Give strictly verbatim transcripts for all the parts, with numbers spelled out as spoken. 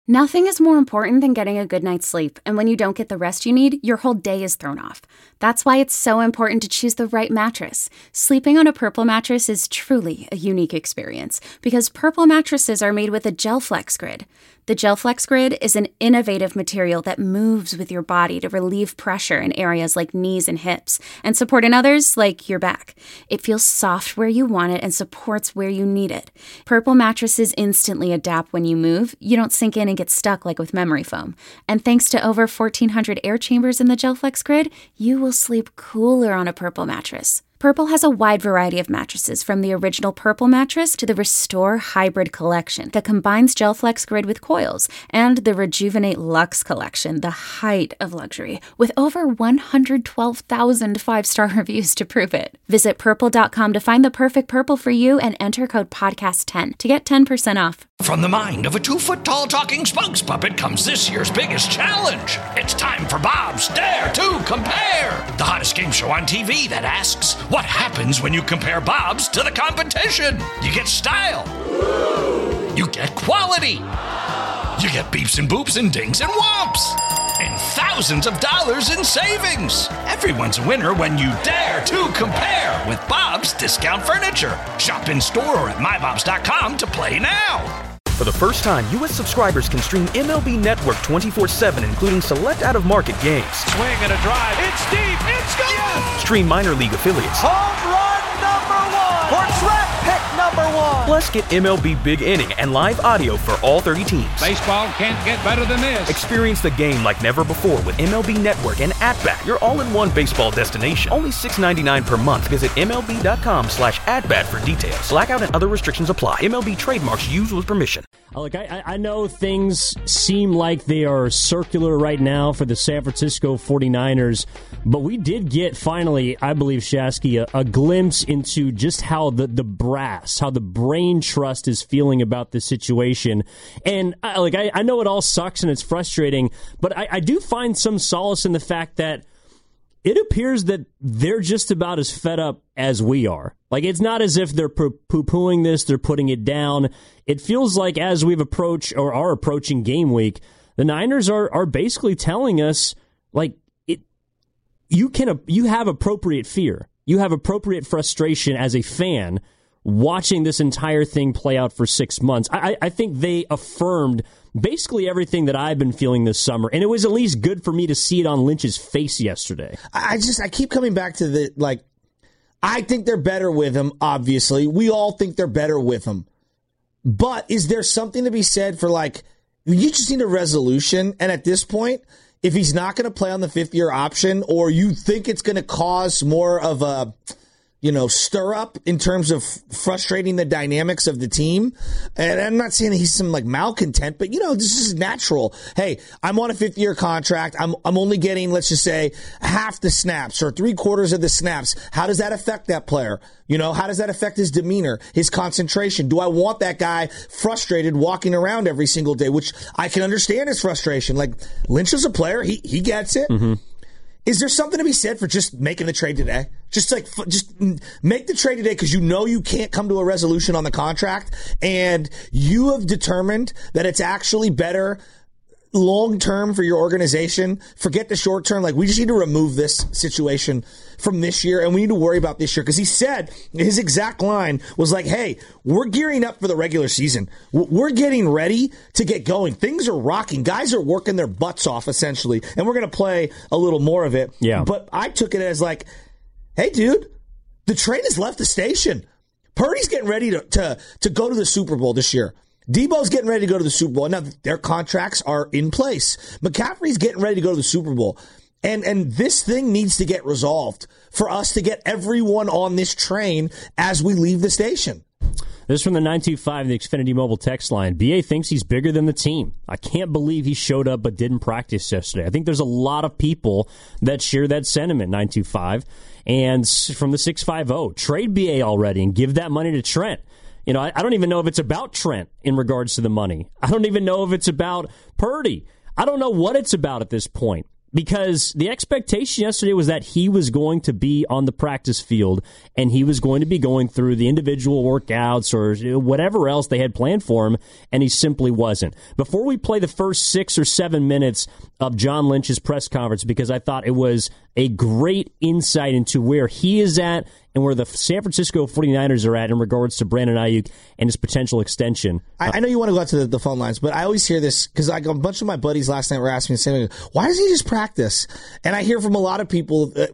Nothing is more important than getting a good night's sleep, and when you don't get the rest you need, your whole day is thrown off. That's why it's so important to choose the right mattress. Sleeping on a Purple mattress is truly a unique experience, because Purple mattresses are made with a GelFlex Grid. The GelFlex Grid is an innovative material that moves with your body to relieve pressure in areas like knees and hips, and support in others like your back. It feels soft where you want it and supports where you need it. Purple mattresses instantly adapt when you move. You don't sink in and get stuck like with memory foam. And thanks to over fourteen hundred air chambers in the GelFlex Grid, you will sleep cooler on a Purple mattress. Purple has a wide variety of mattresses, from the original Purple mattress to the Restore Hybrid collection that combines GelFlex Grid with coils, and the Rejuvenate Luxe collection, the height of luxury, with over one hundred twelve thousand five-star reviews to prove it. Visit purple dot com to find the perfect Purple for you and enter code podcast ten to get ten percent off. From the mind of a two-foot-tall talking spokes puppet comes this year's biggest challenge. It's time for Bob's Dare to Compare, the hottest game show on T V that asks, what happens when you compare Bob's to the competition? You get style. You get quality. You get beeps and boops and dings and whomps. And thousands of dollars in savings. Everyone's a winner when you dare to compare with Bob's Discount Furniture. Shop in store or at my bobs dot com to play now. For the first time, U S subscribers can stream M L B Network twenty-four seven, including select out-of-market games. Swing and a drive. It's deep. It's gone. Yes! Stream minor league affiliates. Home run number one. Or draft pick number one. Plus, get M L B Big Inning and live audio for all thirty teams. Baseball can't get better than this. Experience the game like never before with M L B Network and At-Bat, your all-in-one baseball destination. Only six dollars and ninety-nine cents per month. Visit M L B dot com slash at-bat for details. Blackout and other restrictions apply. M L B trademarks used with permission. Look, I, I know things seem like they are circular right now for the San Francisco forty-niners, but we did get, finally, I believe, Shasky, a, a glimpse into just how the, the brass, how the brain trust is feeling about this situation. And I, like, I, I know it all sucks and it's frustrating, but I, I do find some solace in the fact that it appears that they're just about as fed up as we are. Like, it's not as if they're poo-pooing this, they're putting it down. It feels like as we've approached or are approaching game week, the Niners are are basically telling us, like, it. You can you have appropriate fear. You have appropriate frustration as a fan watching this entire thing play out for six months. I, I think they affirmed basically everything that I've been feeling this summer, and it was at least good for me to see it on Lynch's face yesterday. I just, I keep coming back to the, like, I think they're better with him, obviously. We all think they're better with him. But is there something to be said for, like, you just need a resolution, and at this point, if he's not going to play on the fifth-year option, or you think it's going to cause more of a, you know, stir up in terms of frustrating the dynamics of the team. And I'm not saying that he's some like malcontent, but you know, this is natural. Hey, I'm on a fifth year contract. I'm, I'm only getting, let's just say, half the snaps or three quarters of the snaps. How does that affect that player? You know, how does that affect his demeanor, his concentration? Do I want that guy frustrated walking around every single day, which I can understand his frustration. Like, Lynch is a player. He, he gets it. Mm-hmm. Is there something to be said for just making the trade today? Just like, just make the trade today because you know you can't come to a resolution on the contract, and you have determined that it's actually better long term for your organization. Forget the short term. Like, we just need to remove this situation from this year, and we need to worry about this year. Because he said, his exact line was like, hey, we're gearing up for the regular season. We're getting ready to get going. Things are rocking. Guys are working their butts off, essentially, and we're going to play a little more of it. Yeah. But I took it as like, hey, dude, the train has left the station. Purdy's getting ready to, to, to go to the Super Bowl this year. Debo's getting ready to go to the Super Bowl. Now, their contracts are in place. McCaffrey's getting ready to go to the Super Bowl. And and this thing needs to get resolved for us to get everyone on this train as we leave the station. This is from the nine two five, the Xfinity Mobile text line. B A thinks he's bigger than the team. I can't believe he showed up but didn't practice yesterday. I think there's a lot of people that share that sentiment, nine two five. And from the six five zero, trade B A already and give that money to Trent. You know, I, I don't even know if it's about Trent in regards to the money. I don't even know if it's about Purdy. I don't know what it's about at this point. Because the expectation yesterday was that he was going to be on the practice field and he was going to be going through the individual workouts or whatever else they had planned for him, and he simply wasn't. Before we play the first six or seven minutes of John Lynch's press conference, because I thought it was a great insight into where he is at and where the San Francisco forty-niners are at in regards to Brandon Ayuk and his potential extension. I, I know you want to go out to the, the phone lines, but I always hear this because like a bunch of my buddies last night were asking me the same thing. Why doesn't he just practice? And I hear from a lot of people, that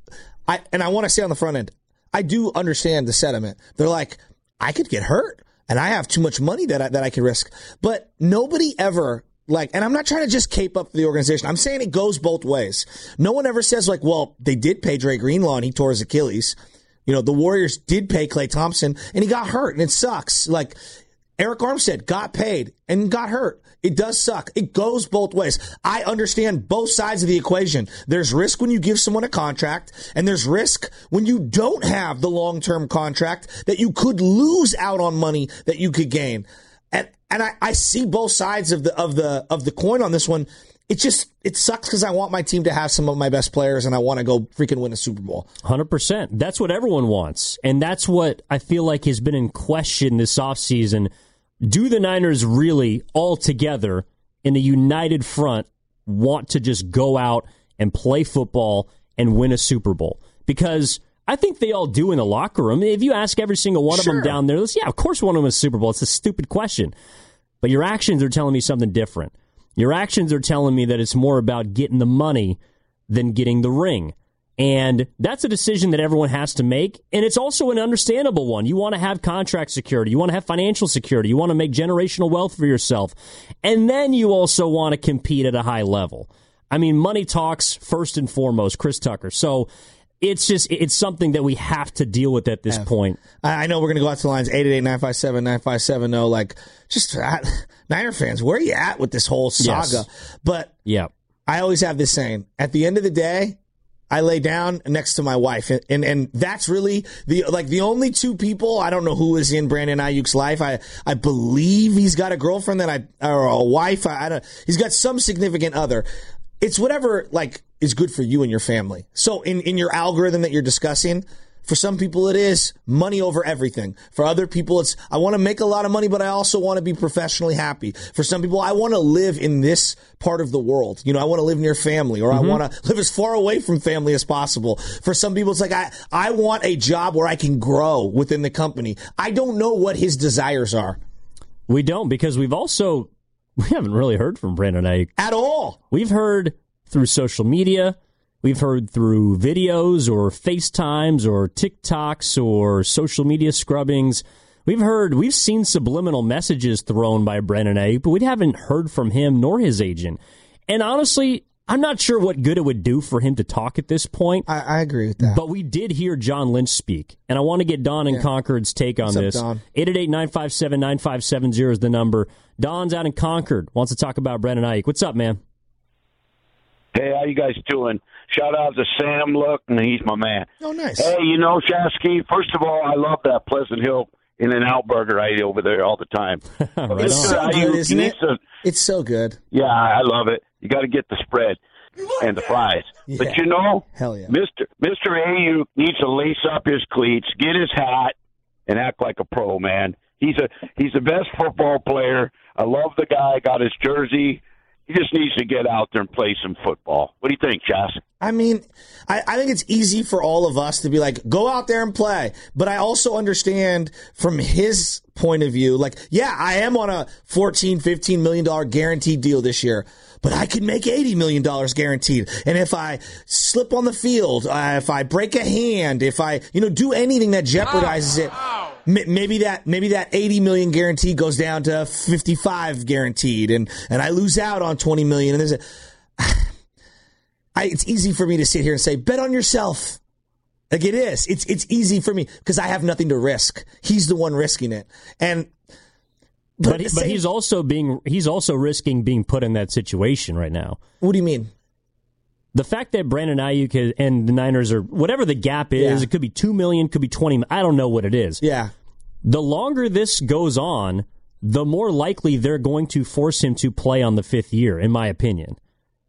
I and I want to say on the front end, I do understand the sentiment. They're like, I could get hurt, and I have too much money that I, that I could risk. But nobody ever... Like, and I'm not trying to just cape up the organization. I'm saying it goes both ways. No one ever says, like, well, they did pay Dre Greenlaw and he tore his Achilles. You know, the Warriors did pay Klay Thompson and he got hurt, and it sucks. Like, Eric Armstead got paid and got hurt. It does suck. It goes both ways. I understand both sides of the equation. There's risk when you give someone a contract, and there's risk when you don't have the long-term contract that you could lose out on money that you could gain. And and I, I see both sides of the of the of the coin on this one. It just it sucks because I want my team to have some of my best players, and I want to go freaking win a Super Bowl. one hundred percent. That's what everyone wants, and that's what I feel like has been in question this offseason. Do the Niners really all together in a united front want to just go out and play football and win a Super Bowl? Because I think they all do in the locker room. If you ask every single one Sure. of them down there, yeah, of course one of them is Super Bowl. It's a stupid question. But your actions are telling me something different. Your actions are telling me that it's more about getting the money than getting the ring. And that's a decision that everyone has to make. And it's also an understandable one. You want to have contract security. You want to have financial security. You want to make generational wealth for yourself. And then you also want to compete at a high level. I mean, money talks first and foremost, Chris Tucker. So it's just, it's something that we have to deal with at this Yeah. point. I I know we're going to go out to the lines, eight eight eight, nine five seven, nine five seven zero. Like, just, uh, Niner fans, where are you at with this whole saga? Yes. But Yeah. I always have this saying, at the end of the day, I lay down next to my wife, and, and and that's really the like the only two people. I don't know who is in Brandon Ayuk's life. I I believe he's got a girlfriend that I or a wife. I, I don't. He's got some significant other. It's whatever like is good for you and your family. So in in your algorithm that you're discussing, for some people it is money over everything. For other people it's I want to make a lot of money, but I also want to be professionally happy. For some people, I want to live in this part of the world. You know, I want to live near family, or mm-hmm. I want to live as far away from family as possible. For some people, it's like I, I want a job where I can grow within the company. I don't know what his desires are. We don't, because we've also, we haven't really heard from Brandon Ayuk. At all. We've heard through social media. We've heard through videos or FaceTimes or TikToks or social media scrubbings. We've heard, we've seen subliminal messages thrown by Brandon Ayuk, but we haven't heard from him nor his agent. And honestly, I'm not sure what good it would do for him to talk at this point. I, I agree with that. But we did hear John Lynch speak, and I want to get Don in yeah. Concord's take on What's this. Up, Don? eight eight eight, nine five seven, nine five seven zero is the number. Don's out in Concord, wants to talk about Brandon Ayuk. What's up, man? Hey, how you guys doing? Shout out to Sam Look, and he's my man. Oh, nice. Hey, you know, Shasky, first of all, I love that Pleasant Hill In-N-Out burger I eat over there all the time. right it's so uh, good, you, isn't you it? to, it's so good. Yeah, I love it. You got to get the spread and the fries. Yeah. But, you know, Hell yeah. Mister Mister Ayuk needs to lace up his cleats, get his hat, and act like a pro, man. He's a he's the best football player. I love the guy, got his jersey. He just needs to get out there and play some football. What do you think, Josh? I mean, I, I think it's easy for all of us to be like, go out there and play. But I also understand from his point of view, like, yeah, I am on a fourteen, fifteen million dollars guaranteed deal this year, but I could make eighty million dollars guaranteed. And if I slip on the field, uh, if I break a hand, if I, you know, do anything that jeopardizes it, m- maybe that, maybe that eighty million guaranteed goes down to fifty-five guaranteed, and, and I lose out on twenty million. And there's a, I, it's easy for me to sit here and say, bet on yourself. Like it is. It's it's easy for me because I have nothing to risk. He's the one risking it. And but, but, but he's also being he's also risking being put in that situation right now. What do you mean? The fact that Brandon Ayuk has, and the Niners are whatever the gap is, Yeah. it could be two million, could be twenty. I don't know what it is. Yeah. The longer this goes on, the more likely they're going to force him to play on the fifth year, in my opinion.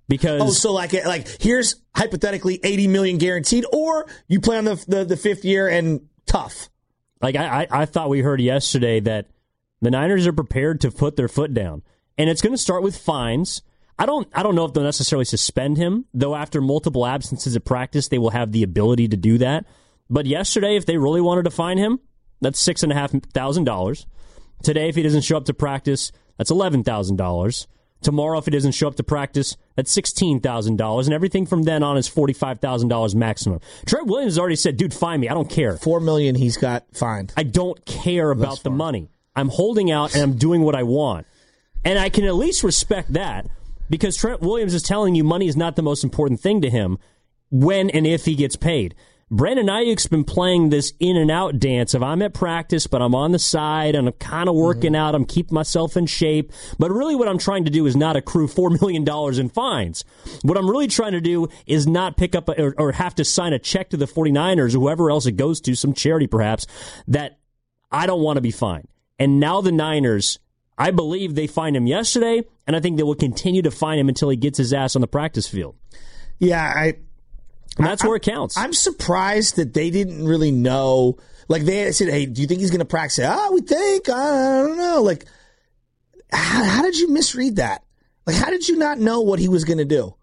Because oh, so like like here's hypothetically eighty million guaranteed, or you play on the the, the fifth year and tough. Like I, I, I thought we heard yesterday that the Niners are prepared to put their foot down, and it's going to start with fines. I don't I don't know if they'll necessarily suspend him, though after multiple absences at practice, they will have the ability to do that. But yesterday, if they really wanted to fine him, that's six and a half thousand dollars. Today, if he doesn't show up to practice, that's eleven thousand dollars. Tomorrow, if he doesn't show up to practice, that's sixteen thousand dollars. And everything from then on is forty-five thousand dollars maximum. Trent Williams has already said, dude, fine me. I don't care. Four million he's got fined. I don't care about the money. I'm holding out and I'm doing what I want. And I can at least respect that. Because Trent Williams is telling you money is not the most important thing to him when and if he gets paid. Brandon Ayuk's been playing this in and out dance of I'm at practice, but I'm on the side and I'm kind of working mm-hmm. out. I'm keeping myself in shape. But really what I'm trying to do is not accrue four million dollars in fines. What I'm really trying to do is not pick up a, or, or have to sign a check to the 49ers or whoever else it goes to, some charity perhaps, that I don't want to be fined. And now the Niners, I believe they fined him yesterday, and I think they will continue to fine him until he gets his ass on the practice field. Yeah, I. And that's I, where it counts. I'm surprised that they didn't really know. Like, they said, hey, do you think he's going to practice? Ah, oh, we think. I don't know. Like, how, how did you misread that? Like, how did you not know what he was going to do?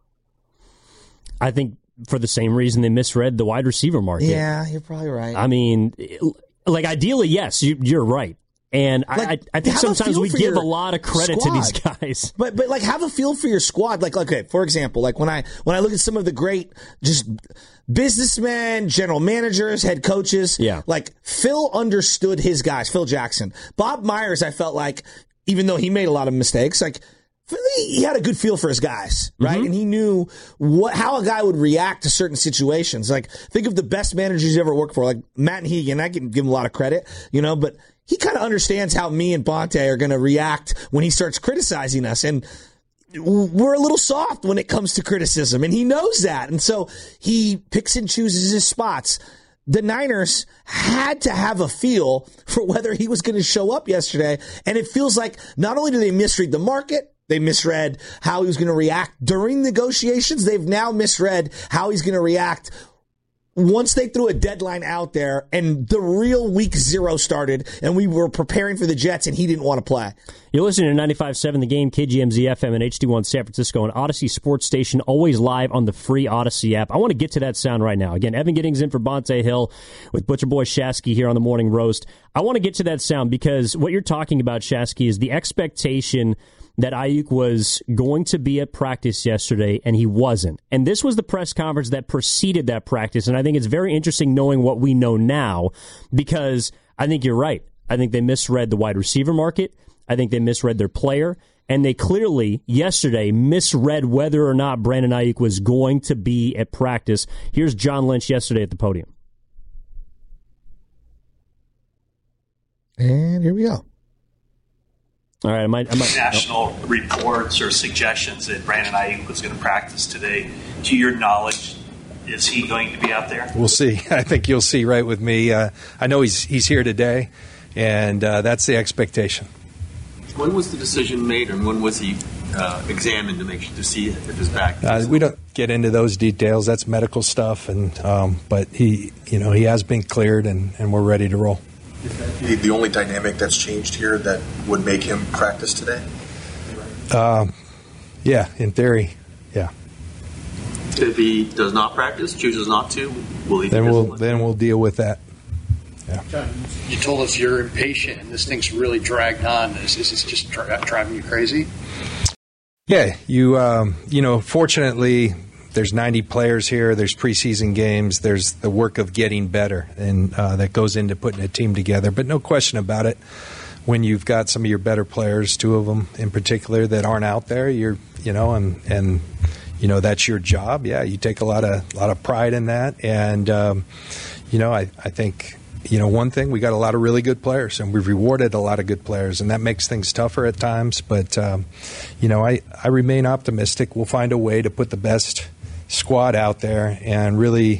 I think for the same reason they misread the wide receiver market. Yeah, you're probably right. I mean, like, ideally, yes, you, you're right. And like, I, I think sometimes we give a lot of credit squad. to these guys. But but like have a feel for your squad. Like okay, for example, like when I when I look at some of the great just businessmen, general managers, head coaches, yeah. like Phil understood his guys, Phil Jackson. Bob Myers, I felt like, even though he made a lot of mistakes, like he had a good feel for his guys, right? Mm-hmm. And he knew what how a guy would react to certain situations. Like, think of the best managers you ever worked for, like Matt Hegan. I can give him a lot of credit, you know, but he kind of understands how me and Bonte are going to react when he starts criticizing us. And we're a little soft when it comes to criticism, and he knows that. And so he picks and chooses his spots. The Niners had to have a feel for whether he was going to show up yesterday. And it feels like not only do they misread the market, they misread how he was going to react during negotiations. They've now misread how he's going to react once they threw a deadline out there and the real week zero started and we were preparing for the Jets and he didn't want to play. You're listening to ninety-five point seven The Game, K G M Z F M and H D one San Francisco, and Odyssey Sports Station, always live on the free Odyssey app. I want to get to that sound right now. Again, Evan Giddings in for Bonte Hill with Butcher Boy Shasky here on the Morning Roast. I want to get to that sound because what you're talking about, Shasky, is the expectation that Ayuk was going to be at practice yesterday, and he wasn't. And this was the press conference that preceded that practice, and I think it's very interesting knowing what we know now, because I think you're right. I think they misread the wide receiver market. I think they misread their player, and they clearly, yesterday, misread whether or not Brandon Ayuk was going to be at practice. Here's John Lynch yesterday at the podium. And here we go. All right, I might, I might, national oh. reports or suggestions that Brandon Ayuk was going to practice today. To your knowledge, is he going to be out there? We'll see. I think you'll see right with me. Uh, I know he's he's here today, and uh, that's the expectation. When was the decision made, and when was he uh, examined to make sure to see if his back? Uh, we don't get into those details. That's medical stuff, and um, but he, you know, he has been cleared, and, and we're ready to roll. Is that the only dynamic that's changed here that would make him practice today? Um, yeah, in theory, yeah. If he does not practice, chooses not to, will he? Then we'll then we'll deal with that. Yeah. John, you told us you're impatient, and this thing's really dragged on. Is, is this just dri- driving you crazy? Yeah, you um, you know, fortunately, there's ninety players here. There's preseason games. There's the work of getting better, and uh, that goes into putting a team together. But no question about it, when you've got some of your better players, two of them in particular, that aren't out there, you're, you know, and and you know that's your job. Yeah, you take a lot of lot of pride in that, and um, you know, I I think. You know, one thing, we got a lot of really good players, and we've rewarded a lot of good players, and that makes things tougher at times. But, um, you know, I, I remain optimistic. We'll find a way to put the best squad out there and really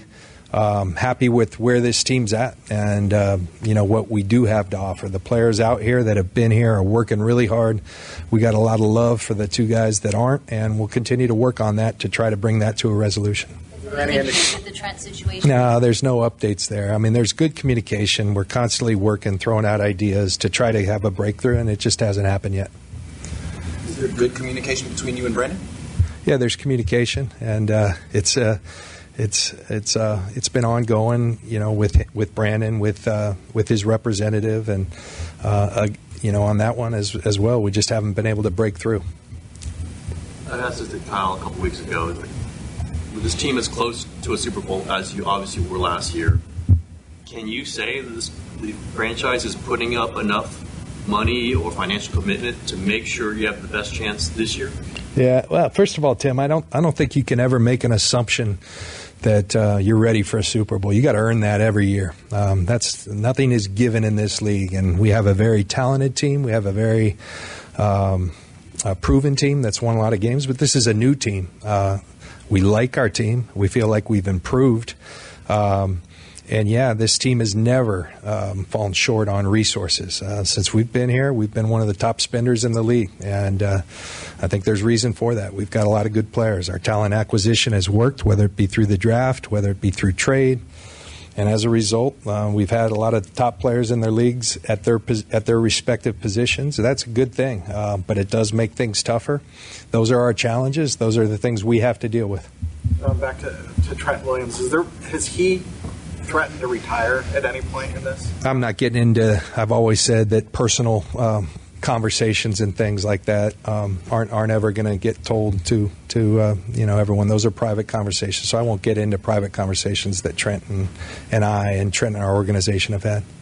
um, happy with where this team's at and, uh, you know, what we do have to offer. The players out here that have been here are working really hard. We got a lot of love for the two guys that aren't, and we'll continue to work on that to try to bring that to a resolution. The Trent situation? No, there's no updates there. I mean, there's good communication. We're constantly working, throwing out ideas to try to have a breakthrough, and it just hasn't happened yet. Is there good communication between you and Brandon? Yeah, there's communication, and uh, it's uh, it's it's uh, it's been ongoing. You know, with with Brandon, with uh, with his representative, and uh, uh, you know, on that one as as well. We just haven't been able to break through. I asked this to Kyle a couple weeks ago. Like, with this team as close to a Super Bowl as you obviously were last year, can you say that this, the franchise is putting up enough money or financial commitment to make sure you have the best chance this year? Yeah, well, first of all, Tim, I don't I don't think you can ever make an assumption that uh, you're ready for a Super Bowl. You got to earn that every year. Um, that's nothing is given in this league, and we have a very talented team. We have a very um, a proven team that's won a lot of games, but this is a new team. Uh, we like our team. We feel like we've improved. Um, And, yeah, this team has never um, fallen short on resources. Uh, since we've been here, we've been one of the top spenders in the league, and uh, I think there's reason for that. We've got a lot of good players. Our talent acquisition has worked, whether it be through the draft, whether it be through trade, and as a result, uh, we've had a lot of top players in their leagues at their at their respective positions. So that's a good thing, uh, but it does make things tougher. Those are our challenges. Those are the things we have to deal with. Um, back to, to Trent Williams, is there has he threatened to retire at any point in this? I'm not getting into, I've always said that personal um, conversations and things like that um, aren't aren't ever going to get told to, to uh, you know, everyone. Those are private conversations, so I won't get into private conversations that Trent and, and I and Trent and our organization have had.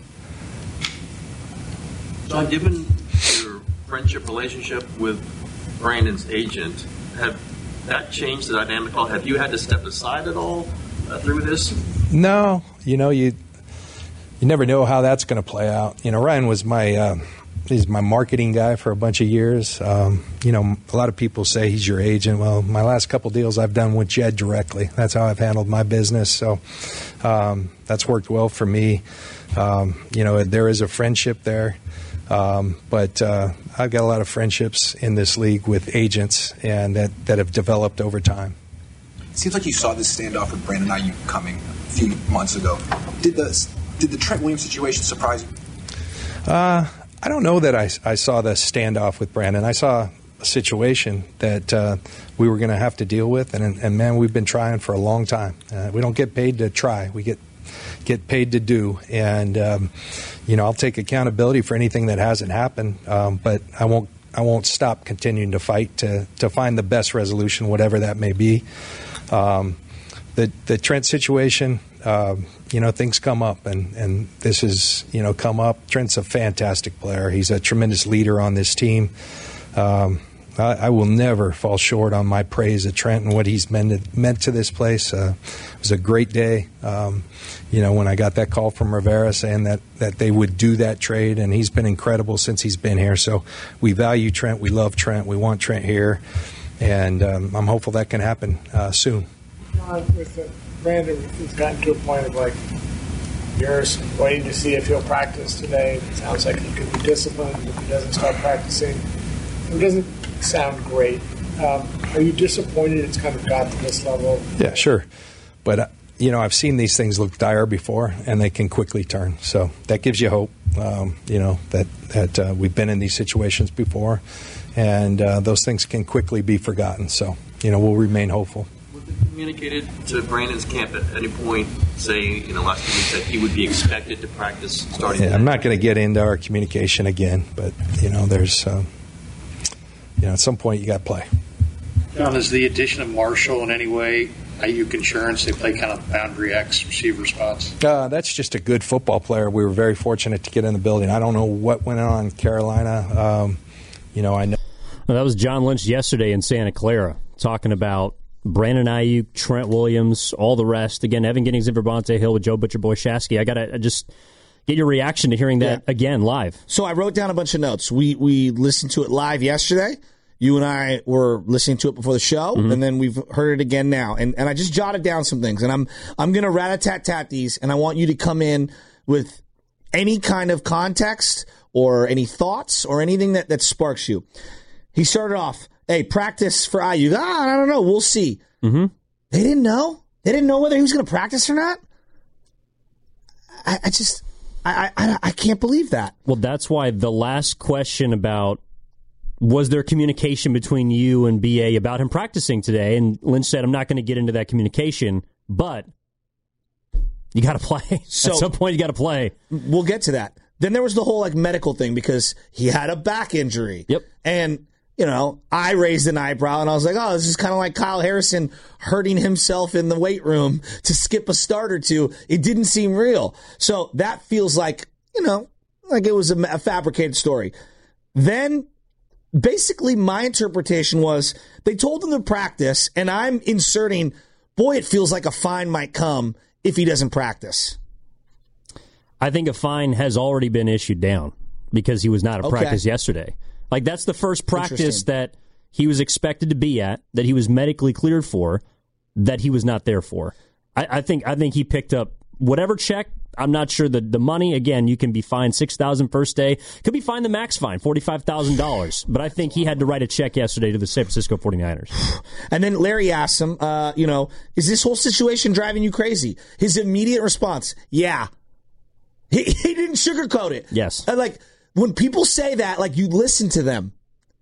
John, given your friendship relationship with Brandon's agent, have that changed the dynamic at all? Have you had to step aside at all uh, through this? No, you know, you you never know how that's going to play out. You know, Ryan was my uh, he's my marketing guy for a bunch of years. Um, you know, a lot of people say he's your agent. Well, my last couple deals I've done with Jed directly. That's how I've handled my business. So um, that's worked well for me. Um, you know, there is a friendship there. Um, but uh, I've got a lot of friendships in this league with agents and that, that have developed over time. It seems like you saw this standoff with Brandon Ayuk coming a few months ago. Did the did the Trent Williams situation surprise you? Uh, I don't know that I, I saw the standoff with Brandon. I saw a situation that uh, we were going to have to deal with, and, and man, we've been trying for a long time. Uh, we don't get paid to try. We get get paid to do, and um, you know, I'll take accountability for anything that hasn't happened, um, but I won't I won't stop continuing to fight to to find the best resolution, whatever that may be. Um, the the Trent situation, uh, you know, things come up, and, and this has, you know, come up. Trent's a fantastic player. He's a tremendous leader on this team. Um, I, I will never fall short on my praise of Trent and what he's meant to, meant to this place. Uh, it was a great day, um, you know, when I got that call from Rivera saying that, that they would do that trade, and he's been incredible since he's been here. So we value Trent. We love Trent. We want Trent here. And um, I'm hopeful that can happen uh, soon. John, with the, Brandon, it's gotten to a point of like you're waiting to see if he'll practice today. It sounds like he could be disciplined if he doesn't start practicing. It doesn't sound great. Um, are you disappointed it's kind of got to this level? Yeah, sure. But, uh, you know, I've seen these things look dire before, and they can quickly turn. So that gives you hope, um, you know, that, that uh, we've been in these situations before. And uh, those things can quickly be forgotten. So, you know, we'll remain hopeful. Was it communicated to Brandon's camp at any point, say, you know, last few weeks, that he would be expected to practice starting? Yeah, I'm not going to get into our communication again, but, you know, there's, um, you know, at some point you got to play. John, is the addition of Marshall in any way Ayuk Insurance? They play kind of boundary X receiver spots. Uh, that's just a good football player. We were very fortunate to get in the building. I don't know what went on in Carolina. Um, you know, I know. Well, that was John Lynch yesterday in Santa Clara talking about Brandon Ayuk, Trent Williams, all the rest. Again, Evan Giddings and Verbonte Hill with Joe Butcher Boy Shasky. I got to just get your reaction to hearing that yeah. again live. So I wrote down a bunch of notes. We we listened to it live yesterday, You and I were listening to it before the show, mm-hmm. and then we've heard it again now. And and I just jotted down some things, and I'm I'm going to rat-a-tat-tat these, and I want you to come in with any kind of context or any thoughts or anything that, that sparks you. He started off, hey, practice for Aiyuk. Ah, I don't know. We'll see. Mm-hmm. They didn't know? They didn't know whether he was going to practice or not? I, I just, I, I I can't believe that. Well, that's why the last question about was there communication between you and B A about him practicing today? And Lynch said, I'm not going to get into that communication, but you got to play. So, at some point, you got to play. We'll get to that. Then there was the whole like medical thing because he had a back injury. Yep. And, you know, I raised an eyebrow and I was like, oh, this is kind of like Kyle Harrison hurting himself in the weight room to skip a start or two. It didn't seem real. So that feels like, you know, like it was a, a fabricated story. Then basically, my interpretation was they told him to practice, and I'm inserting, boy, it feels like a fine might come if he doesn't practice. I think a fine has already been issued down because he was not at Okay. practice yesterday. Like, that's the first practice that he was expected to be at, that he was medically cleared for, that he was not there for. I, I think I think he picked up whatever check. I'm not sure the, the money. Again, you can be fined six thousand dollars first day. Could be fined the max fine, forty-five thousand dollars. But I think he had to write a check yesterday to the San Francisco forty-niners. And then Larry asked him, uh, you know, is this whole situation driving you crazy? His immediate response, yeah. He, he didn't sugarcoat it. Yes. And like, when people say that, like, you listen to them.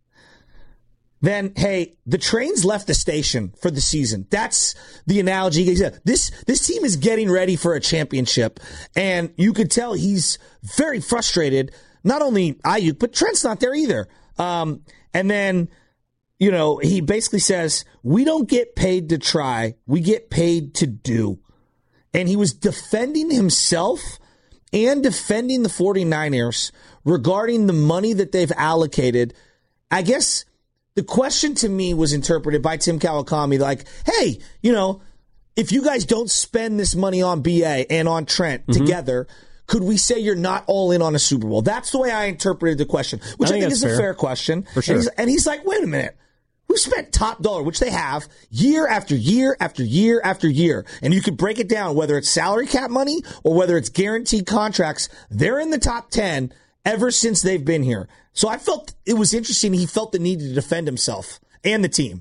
Then, hey, the train's left the station for the season. That's the analogy. He said, this this team is getting ready for a championship, and you could tell he's very frustrated. Not only Aiyuk, but Trent's not there either. Um, and then, you know, he basically says, we don't get paid to try. We get paid to do. And he was defending himself and defending the forty-niners regarding the money that they've allocated. I guess the question to me was interpreted by Tim Kawakami like, hey, you know, if you guys don't spend this money on B A and on Trent mm-hmm. together, could we say you're not all in on a Super Bowl? That's the way I interpreted the question, which I think, I think is fair. a fair question. For sure. And he's, and he's like, wait a minute. We've spent top dollar, which they have, year after year after year after year. And you could break it down, whether it's salary cap money or whether it's guaranteed contracts. They're in the top ten ever since they've been here. So I felt it was interesting. He felt the need to defend himself and the team.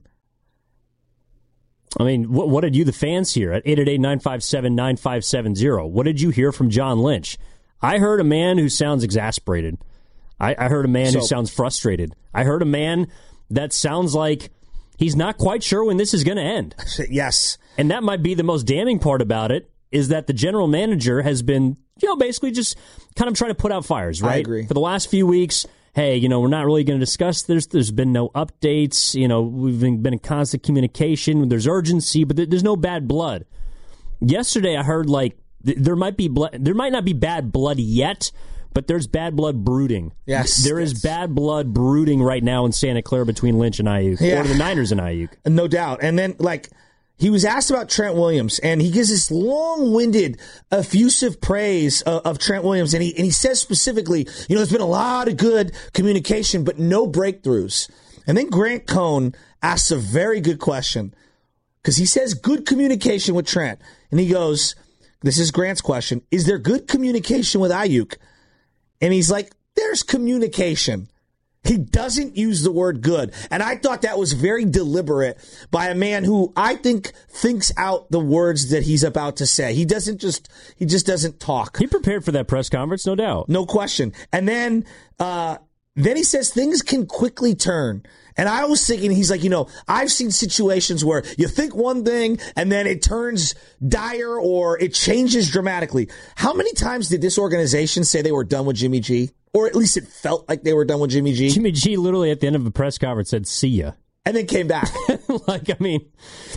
I mean, what, what did you, the fans, hear at eight eight eight, nine five seven, nine five seven zero? What did you hear from John Lynch? I heard a man who sounds exasperated. I, I heard a man so, who sounds frustrated. I heard a man that sounds like he's not quite sure when this is going to end. Yes. And that might be the most damning part about it, is that the general manager has been, you know, basically just kind of trying to put out fires, right? I agree. For the last few weeks, hey, you know, we're not really going to discuss this. There's been no updates. You know, we've been, been in constant communication. There's urgency, but there's no bad blood. Yesterday, I heard, like, th- there might be blood. There might not be bad blood yet, but there's bad blood brooding. Yes. There yes. is bad blood brooding right now in Santa Clara between Lynch and Aiyuk, yeah. or the Niners and Aiyuk. No doubt. And then, like, he was asked about Trent Williams, and he gives this long-winded, effusive praise of, of Trent Williams, and he and he says specifically, you know, there's been a lot of good communication, but no breakthroughs. And then Grant Cohn asks a very good question, because he says good communication with Trent, and he goes, this is Grant's question, is there good communication with Aiyuk? And he's like, there's communication. He doesn't use the word good. And I thought that was very deliberate by a man who I think thinks out the words that he's about to say. He doesn't just, he just doesn't talk. He prepared for that press conference, no doubt. No question. And then, uh, then he says things can quickly turn. And I was thinking, he's like, you know, I've seen situations where you think one thing and then it turns dire or it changes dramatically. How many times did this organization say they were done with Jimmy G? Or at least it felt like they were done with Jimmy G. Jimmy G literally at the end of a press conference said, see ya. And then came back. Like, I mean,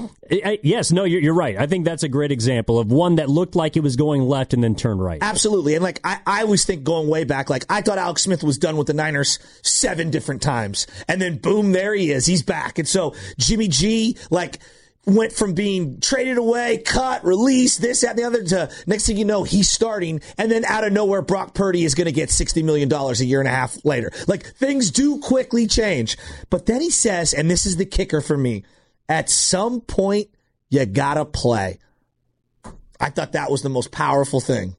I, yes, no, you're, you're right. I think that's a great example of one that looked like it was going left and then turned right. Absolutely. And like, I, I always think going way back, like I thought Alex Smith was done with the Niners seven different times. And then boom, there he is. He's back. And so Jimmy G, like, went from being traded away, cut, released, this, that, and the other, to next thing you know, he's starting, and then out of nowhere, Brock Purdy is going to get sixty million dollars a year and a half later. Like, things do quickly change. But then he says, and this is the kicker for me, at some point, you gotta play. I thought that was the most powerful thing.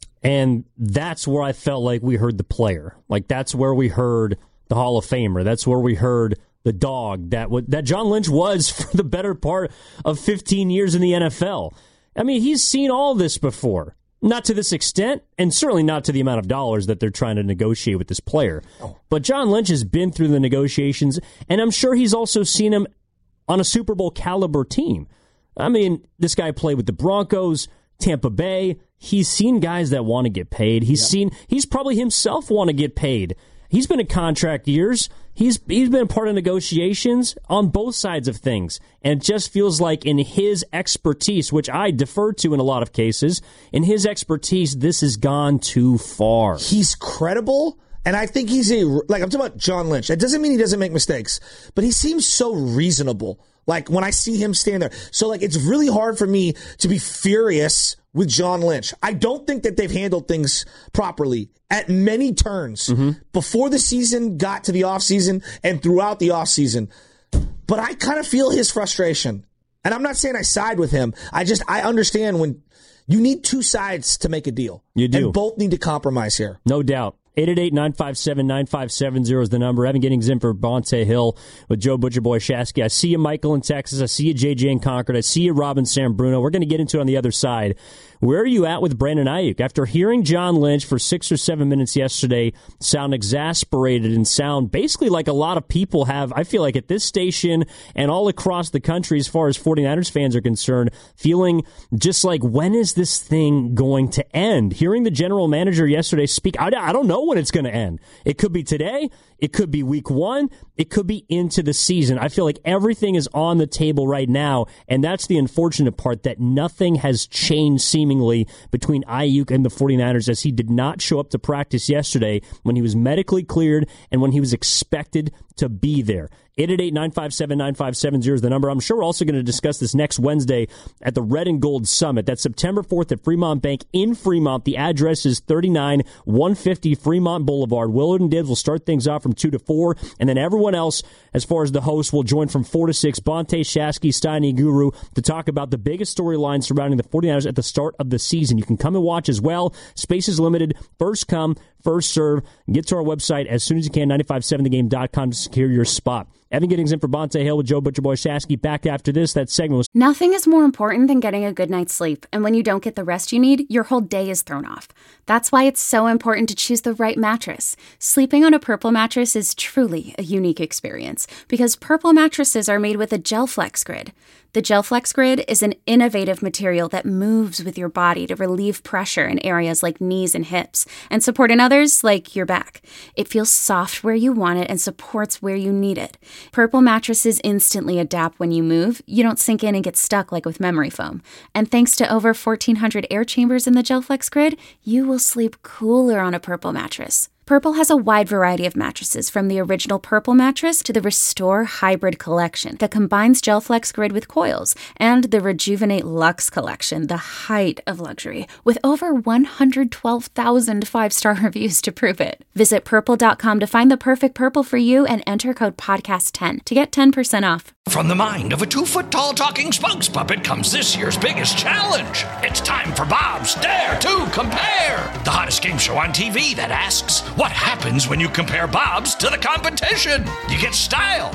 And that's where I felt like we heard the player. Like, that's where we heard the Hall of Famer. That's where we heard the dog that w- that John Lynch was for the better part of fifteen years in the N F L. I mean, he's seen all this before. Not to this extent, and certainly not to the amount of dollars that they're trying to negotiate with this player. Oh. But John Lynch has been through the negotiations, and I'm sure he's also seen him on a Super Bowl caliber team. I mean, this guy played with the Broncos, Tampa Bay. He's seen guys that want to get paid. He's yep. seen, he's probably himself want to get paid. He's been in contract years. He's he's been part of negotiations on both sides of things. And it just feels like in his expertise, which I defer to in a lot of cases, in his expertise, this has gone too far. He's credible. And I think he's a, like, I'm talking about John Lynch. That doesn't mean he doesn't make mistakes, but he seems so reasonable. Like, when I see him stand there. So, like, it's really hard for me to be furious with John Lynch. I don't think that they've handled things properly at many turns mm-hmm. before the season got to the offseason and throughout the offseason. But I kind of feel his frustration. And I'm not saying I side with him. I just, I understand when you need two sides to make a deal. You do. And both need to compromise here. No doubt. eight eight eight, nine five seven, nine five seven zero is the number. Evan Giddings in for Bonte Hill with Joe Butcherboy Shasky. I see you, Michael, in Texas. I see you, J J in Concord. I see you, Robin San Bruno. We're going to get into it on the other side. Where are you at with Brandon Ayuk? After hearing John Lynch for six or seven minutes yesterday sound exasperated and sound basically like a lot of people have, I feel like at this station and all across the country as far as 49ers fans are concerned, feeling just like, when is this thing going to end? Hearing the general manager yesterday speak, I, I don't know when it's going to end. It could be today. It could be week one. It could be into the season. I feel like everything is on the table right now, and that's the unfortunate part, that nothing has changed seemingly between Ayuk and the 49ers, as he did not show up to practice yesterday when he was medically cleared and when he was expected to be there. eight eight eight, nine five seven, nine five seven zero is the number. I'm sure we're also going to discuss this next Wednesday at the Red and Gold Summit. That's September fourth at Fremont Bank in Fremont. The address is thirty-nine one fifty Fremont Boulevard. Willard and Dibbs will start things off from two to four, and then everyone else, as far as the hosts, will join from four to six. Bonte, Shasky, Steiny, Guru, to talk about the biggest storylines surrounding the 49ers at the start of the season. You can come and watch as well. Space is limited. First come, first serve. Get to our website as soon as you can, nine five seven the game dot com, to secure your spot. Evan Giddings in for Bonte Hill with Joe Butcherboy Shasky. Back after this. That segment was... Nothing is more important than getting a good night's sleep. And when you don't get the rest you need, your whole day is thrown off. That's why it's so important to choose the right mattress. Sleeping on a Purple mattress is truly a unique experience, because Purple mattresses are made with a GelFlex Grid. The GelFlex Grid is an innovative material that moves with your body to relieve pressure in areas like knees and hips, and support in others like your back. It feels soft where you want it and supports where you need it. Purple mattresses instantly adapt when you move. You don't sink in and get stuck like with memory foam. And thanks to over fourteen hundred air chambers in the GelFlex Grid, you will sleep cooler on a Purple mattress. Purple has a wide variety of mattresses, from the original Purple mattress to the Restore Hybrid collection that combines GelFlex Grid with coils, and the Rejuvenate Luxe collection, the height of luxury, with over one hundred twelve thousand five-star reviews to prove it. Visit purple dot com to find the perfect Purple for you and enter code podcast ten to get ten percent off. From the mind of a two-foot-tall talking spokes puppet comes this year's biggest challenge. It's time for Bob's Dare to Compare, the hottest game show on T V that asks, what happens when you compare Bob's to the competition? You get style.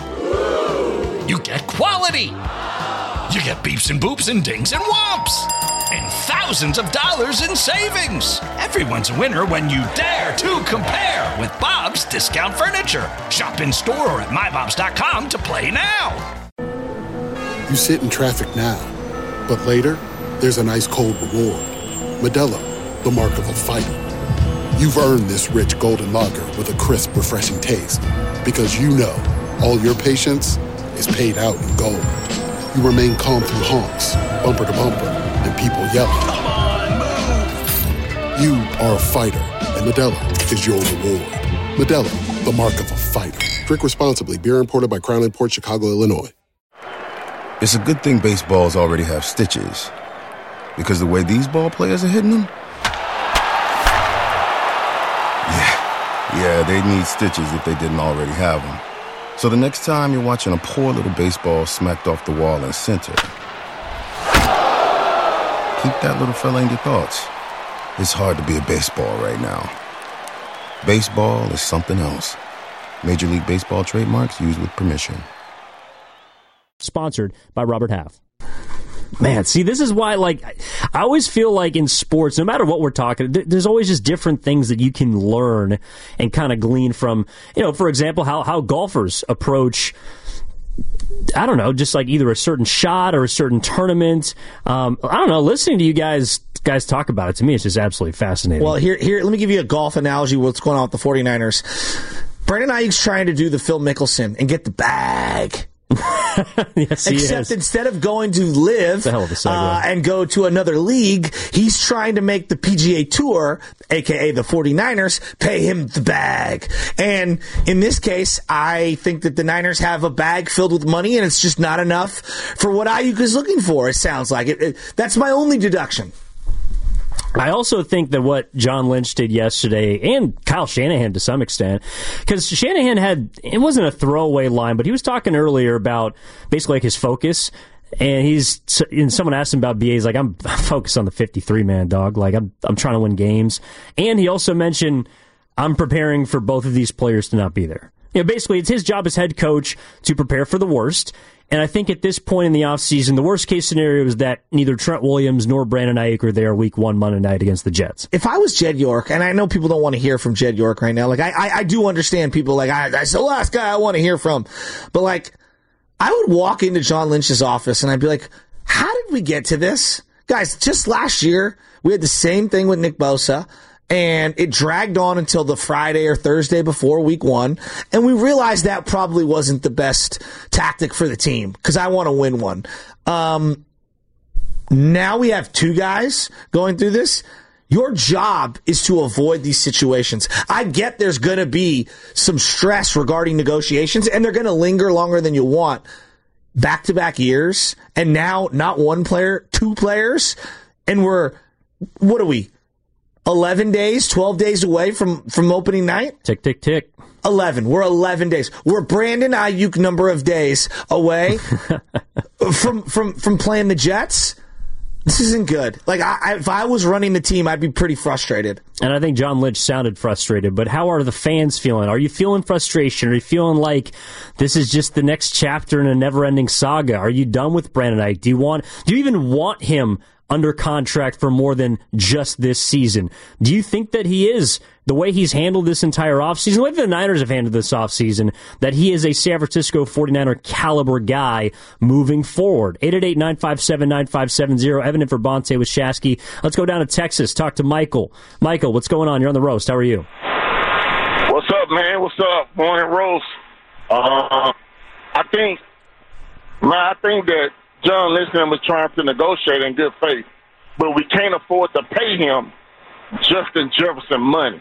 You get quality. You get beeps and boops and dings and whomps. And thousands of dollars in savings. Everyone's a winner when you dare to compare with Bob's Discount Furniture. Shop in store or at my bobs dot com to play now. You sit in traffic now, but later, there's an ice cold reward. Modelo, the mark of a fighter. You've earned this rich golden lager with a crisp, refreshing taste. Because you know, all your patience is paid out in gold. You remain calm through honks, bumper to bumper, and people yelling. Come on, move! You are a fighter, and Modelo is your reward. Modelo, the mark of a fighter. Drink responsibly. Beer imported by Crown Imports, Chicago, Illinois. It's a good thing baseballs already have stitches, because the way these ball players are hitting them, yeah, yeah, they need stitches if they didn't already have them. So the next time you're watching a poor little baseball smacked off the wall in center, keep that little fella in your thoughts. It's hard to be a baseball right now. Baseball is something else. Major League Baseball trademarks used with permission. Sponsored by Robert Half. Man, see, this is why, like, I always feel like in sports, no matter what we're talking, there's always just different things that you can learn and kind of glean from, you know, for example, how, how golfers approach, I don't know, just like either a certain shot or a certain tournament. Um, I don't know, listening to you guys guys talk about it, to me, it's just absolutely fascinating. Well, here, here, let me give you a golf analogy of what's going on with the 49ers. Brandon Ayuk's trying to do the Phil Mickelson and get the bag. Yes, he Except is. instead of going to live That's a hell of a segue. uh, and go to another league, he's trying to make the P G A Tour, a k a the 49ers, pay him the bag. And in this case, I think that the Niners have a bag filled with money, and it's just not enough for what Ayuk is looking for, it sounds like. It, it, that's my only deduction. I also think that what John Lynch did yesterday, and Kyle Shanahan to some extent, because Shanahan had, it wasn't a throwaway line, but he was talking earlier about basically like his focus, and he's, and someone asked him about B A, he's like, I'm focused on the fifty-three man, dog. Like, I'm, I'm trying to win games. And he also mentioned, I'm preparing for both of these players to not be there. You know, basically, it's his job as head coach to prepare for the worst. And I think at this point in the offseason, the worst-case scenario is that neither Trent Williams nor Brandon Ayuk are there week one Monday night against the Jets. If I was Jed York, and I know people don't want to hear from Jed York right now, like I, I, I do understand people like, I, that's the last guy I want to hear from. But like, I would walk into John Lynch's office and I'd be like, how did we get to this? Guys, just last year, we had the same thing with Nick Bosa. And it dragged on until the Friday or Thursday before week one. And we realized that probably wasn't the best tactic for the team because I want to win one. Um, now we have two guys going through this. Your job is to avoid these situations. I get there's going to be some stress regarding negotiations, and they're going to linger longer than you want. Back-to-back years, and now not one player, two players, and we're, what are we? eleven days, twelve days away from, from opening night? Tick, tick, tick. eleven. We're eleven days. We're Brandon Ayuk number of days away from, from, from playing the Jets. This isn't good. Like, I, I, if I was running the team, I'd be pretty frustrated. And I think John Lynch sounded frustrated, but how are the fans feeling? Are you feeling frustration? Are you feeling like this is just the next chapter in a never-ending saga? Are you done with Brandon Ayuk? Do you want, do you even want him under contract for more than just this season? Do you think that he is, the way he's handled this entire offseason, the way the Niners have handled this offseason, that he is a San Francisco 49er caliber guy moving forward? eight eight eight, nine five seven, nine five seven zero. Evan and Verbonte with Shasky. Let's go down to Texas, talk to Michael. Michael, what's going on? You're on the roast. How are you? What's up, man? What's up? Morning roast. Uh, I think, man, I think that John Lynch was trying to negotiate in good faith, but we can't afford to pay him Justin Jefferson money.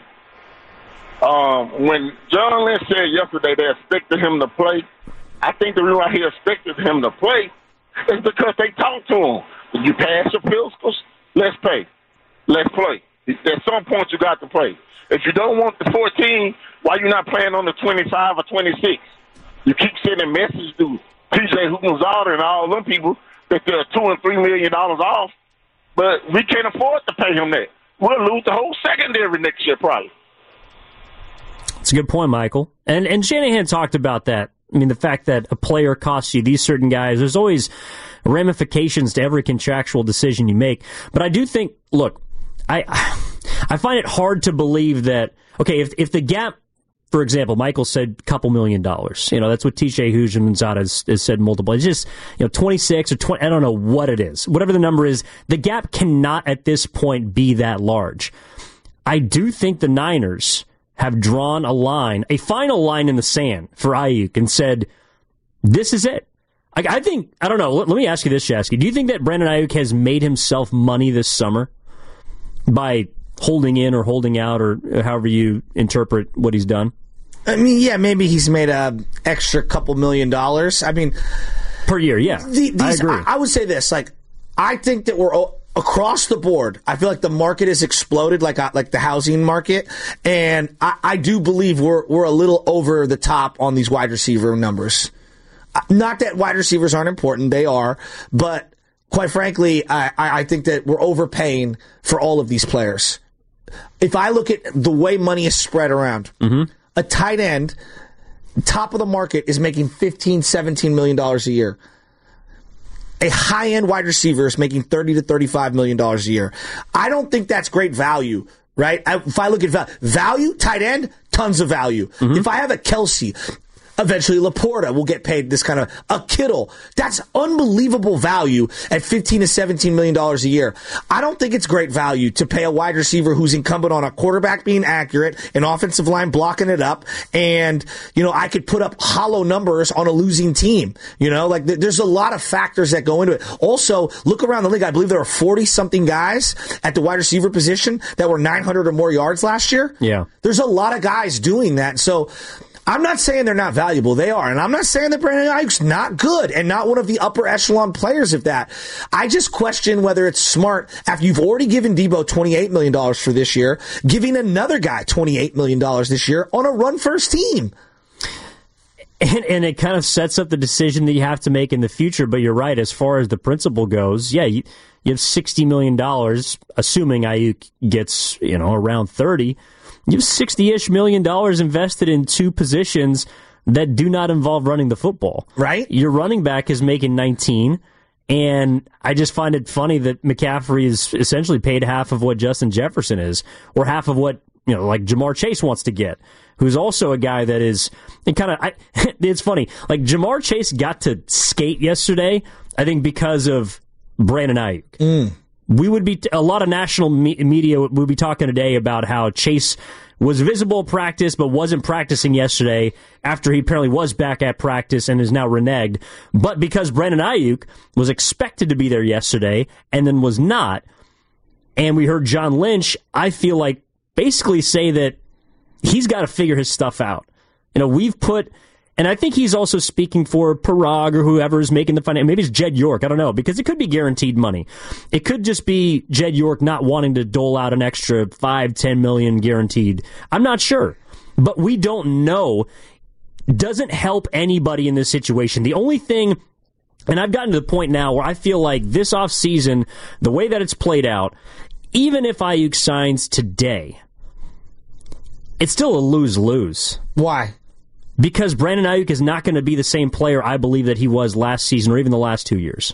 Um, when John Lynch said yesterday they expected him to play, I think the reason why he expected him to play is because they talked to him. When you pass your physicals, let's pay. Let's play. At some point, you got to play. If you don't want the fourteen, why you not playing on the twenty-five or twenty-six? You keep sending messages to P J Houghtonzada and all them people that they're two and three million dollars off, but we can't afford to pay him that. We'll lose the whole secondary next year, probably. That's a good point, Michael. And and Shanahan talked about that. I mean, the fact that a player costs you these certain guys, there's always ramifications to every contractual decision you make. But I do think, look, I I find it hard to believe that, okay, if if the gap, for example, Michael said a couple million dollars. You know, that's what T J Houshmandzadeh has, has said multiple. It's just, you know, twenty-six or twenty, I don't know what it is. Whatever the number is, the gap cannot at this point be that large. I do think the Niners have drawn a line, a final line in the sand for Ayuk and said, this is it. I, I think, I don't know, let, let me ask you this, Shasky. Do you think that Brandon Ayuk has made himself money this summer by holding in or holding out, or however you interpret what he's done? I mean, yeah, maybe he's made a extra couple million dollars. I mean, Per year, yeah. The, these, I agree. I, I would say this, like, I think that we're across the board. I feel like the market has exploded, like like the housing market, and I, I do believe we're we're a little over the top on these wide receiver numbers. Not that wide receivers aren't important; they are, but quite frankly, I, I think that we're overpaying for all of these players. If I look at the way money is spread around, mm-hmm. a tight end, top of the market, is making fifteen, seventeen million dollars a year. A high-end wide receiver is making thirty to thirty-five million dollars a year. I don't think that's great value, right? I, if I look at value, value, tight end, tons of value. Mm-hmm. If I have a Kelsey, eventually Laporta will get paid this kind of, a Kittle. That's unbelievable value at fifteen to seventeen million dollars a year. I don't think it's great value to pay a wide receiver who's incumbent on a quarterback being accurate, an offensive line blocking it up, and, you know, I could put up hollow numbers on a losing team. You know, like th- there's a lot of factors that go into it. Also, look around the league. I believe there are forty-something guys at the wide receiver position that were nine hundred or more yards last year. Yeah. There's a lot of guys doing that. So, I'm not saying they're not valuable. They are. And I'm not saying that Brandon Aiyuk's not good and not one of the upper echelon players of that. I just question whether it's smart, after you've already given Debo twenty-eight million dollars for this year, giving another guy twenty-eight million dollars this year on a run-first team. And, and it kind of sets up the decision that you have to make in the future. But you're right, as far as the principle goes, yeah, you, you have sixty million dollars, assuming Aiyuk gets, you know, around thirty. You have sixty-ish million dollars invested in two positions that do not involve running the football. Right. Your running back is making nineteen, and I just find it funny that McCaffrey is essentially paid half of what Justin Jefferson is, or half of what, you know, like Jamar Chase wants to get, who's also a guy that is, and kind of, it's funny, like Jamar Chase got to skate yesterday, I think because of Brandon Aiyuk. Mm. We would be, a lot of national me- media would be talking today about how Chase was visible at practice but wasn't practicing yesterday after he apparently was back at practice and is now reneged. But because Brandon Aiyuk was expected to be there yesterday and then was not, and we heard John Lynch, I feel like, basically say that he's got to figure his stuff out. You know, we've put... And I think he's also speaking for Parag or whoever is making the finance. Maybe it's Jed York. I don't know, because it could be guaranteed money. It could just be Jed York not wanting to dole out an extra five, ten million guaranteed. I'm not sure, but we don't know. Doesn't help anybody in this situation. The only thing, and I've gotten to the point now where I feel like this offseason, the way that it's played out, even if Aiyuk signs today, it's still a lose-lose. Why? Because Brandon Aiyuk is not going to be the same player, I believe, that he was last season or even the last two years.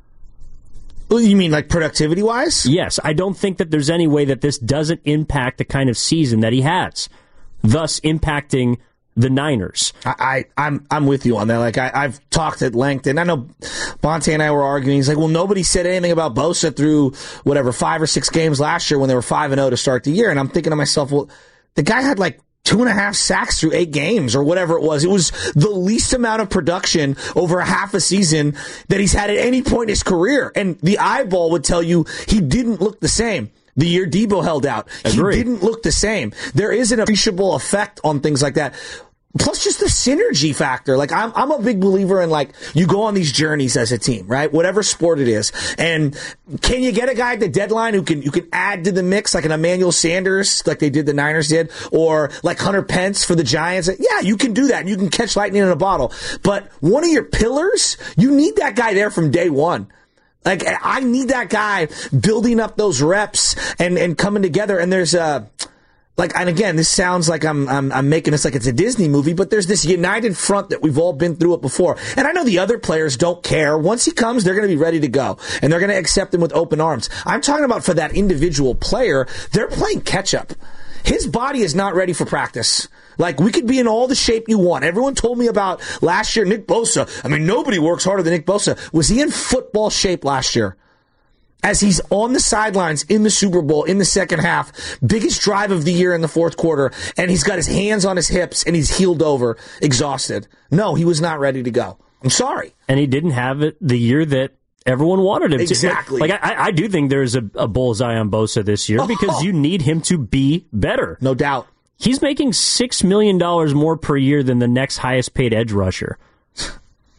Well, you mean like productivity-wise? Yes. I don't think that there's any way that this doesn't impact the kind of season that he has, thus impacting the Niners. I, I, I'm I'm with you on that. Like I, I've talked at length, and I know Bonte and I were arguing. He's like, well, nobody said anything about Bosa through, whatever, five or six games last year when they were five and oh to start the year. And I'm thinking to myself, well, the guy had like two and a half sacks through eight games or whatever it was. It was the least amount of production over a half a season that he's had at any point in his career. And the eyeball would tell you he didn't look the same. The year Debo held out, Agreed. He didn't look the same. There is an appreciable effect on things like that. Plus just the synergy factor. Like I'm, I'm a big believer in like, you go on these journeys as a team, right? Whatever sport it is. And can you get a guy at the deadline who can, you can add to the mix like an Emmanuel Sanders, like they did, the Niners did, or like Hunter Pence for the Giants? Yeah, you can do that and you can catch lightning in a bottle. But one of your pillars, you need that guy there from day one. Like, I need that guy building up those reps and, and coming together. And there's a, like, and again, this sounds like I'm, I'm, I'm making this like it's a Disney movie, but there's this united front that we've all been through it before. And I know the other players don't care. Once he comes, they're going to be ready to go. And they're going to accept him with open arms. I'm talking about for that individual player, they're playing catch up. His body is not ready for practice. Like, we could be in all the shape you want. Everyone told me about last year, Nick Bosa. I mean, nobody works harder than Nick Bosa. Was he in football shape last year? As he's on the sidelines in the Super Bowl in the second half, biggest drive of the year in the fourth quarter, and he's got his hands on his hips and he's heeled over, exhausted. No, he was not ready to go. I'm sorry. And he didn't have it the year that everyone wanted him exactly. to. Like, I, I do think there's a, a bullseye on Bosa this year because oh. you need him to be better. No doubt. He's making six million dollars more per year than the next highest paid edge rusher.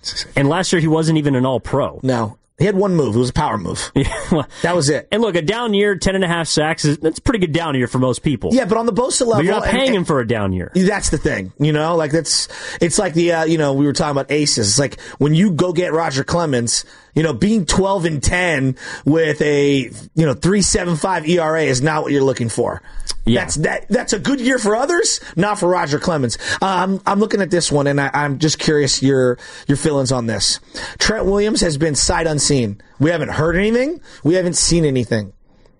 And last year he wasn't even an all-pro. No. He had one move. It was a power move. That was it. And look, a down year, ten and a half sacks, is, that's a pretty good down year for most people. Yeah, but on the Bosa level... But you're not paying and, him for a down year. That's the thing. You know, like that's... It's like the, uh, you know, we were talking about aces. It's like when you go get Roger Clemens, you know, being twelve and ten with a, you know, three point seven five E R A is not what you're looking for. Yeah. That's that. That's a good year for others, not for Roger Clemens. Uh, I'm I'm looking at this one, and I, I'm just curious your your feelings on this. Trent Williams has been sight unseen. We haven't heard anything. We haven't seen anything.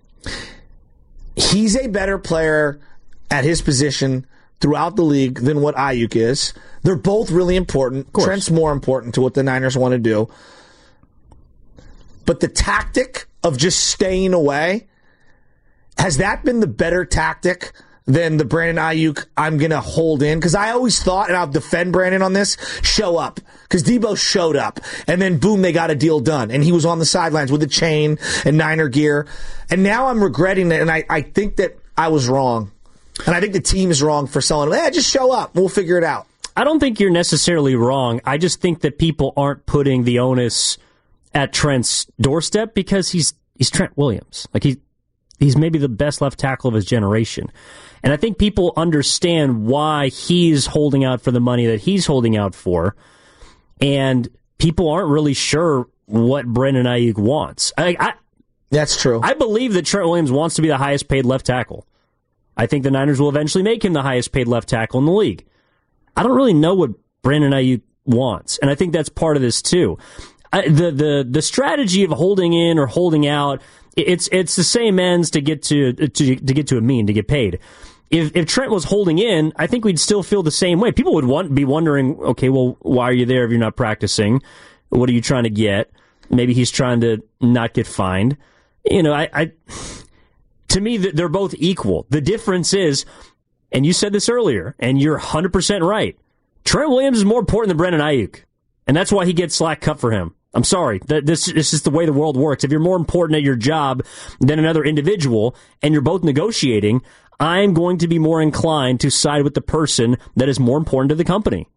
He's a better player at his position throughout the league than what Ayuk is. They're both really important. Trent's more important to what the Niners want to do. But the tactic of just staying away, has that been the better tactic than the Brandon Ayuk, I'm going to hold in? Because I always thought, and I'll defend Brandon on this, show up. Because Debo showed up. And then, boom, they got a deal done. And he was on the sidelines with a chain and Niner gear. And now I'm regretting it, and I, I think that I was wrong. And I think the team is wrong for selling him. Eh, just show up. We'll figure it out. I don't think you're necessarily wrong. I just think that people aren't putting the onus at Trent's doorstep because he's he's Trent Williams. Like he he's maybe the best left tackle of his generation. And I think people understand why he's holding out for the money that he's holding out for. And people aren't really sure what Brandon Ayuk wants. I, I That's true. I believe that Trent Williams wants to be the highest paid left tackle. I think the Niners will eventually make him the highest paid left tackle in the league. I don't really know what Brandon Ayuk wants. And I think that's part of this too. I, the the the strategy of holding in or holding out, it's it's the same ends to get to to, to get to a mean, to get paid. If if Trent was holding in, I think we'd still feel the same way. People would want be wondering, okay, well, why are you there if you're not practicing? What are you trying to get? Maybe he's trying to not get fined. You know, I, I to me they're both equal. The difference is, and you said this earlier, and you're one hundred percent right. Trent Williams is more important than Brandon Ayuk, and that's why he gets slack cut for him. I'm sorry. This, this is the way the world works. If you're more important at your job than another individual and you're both negotiating, I'm going to be more inclined to side with the person that is more important to the company.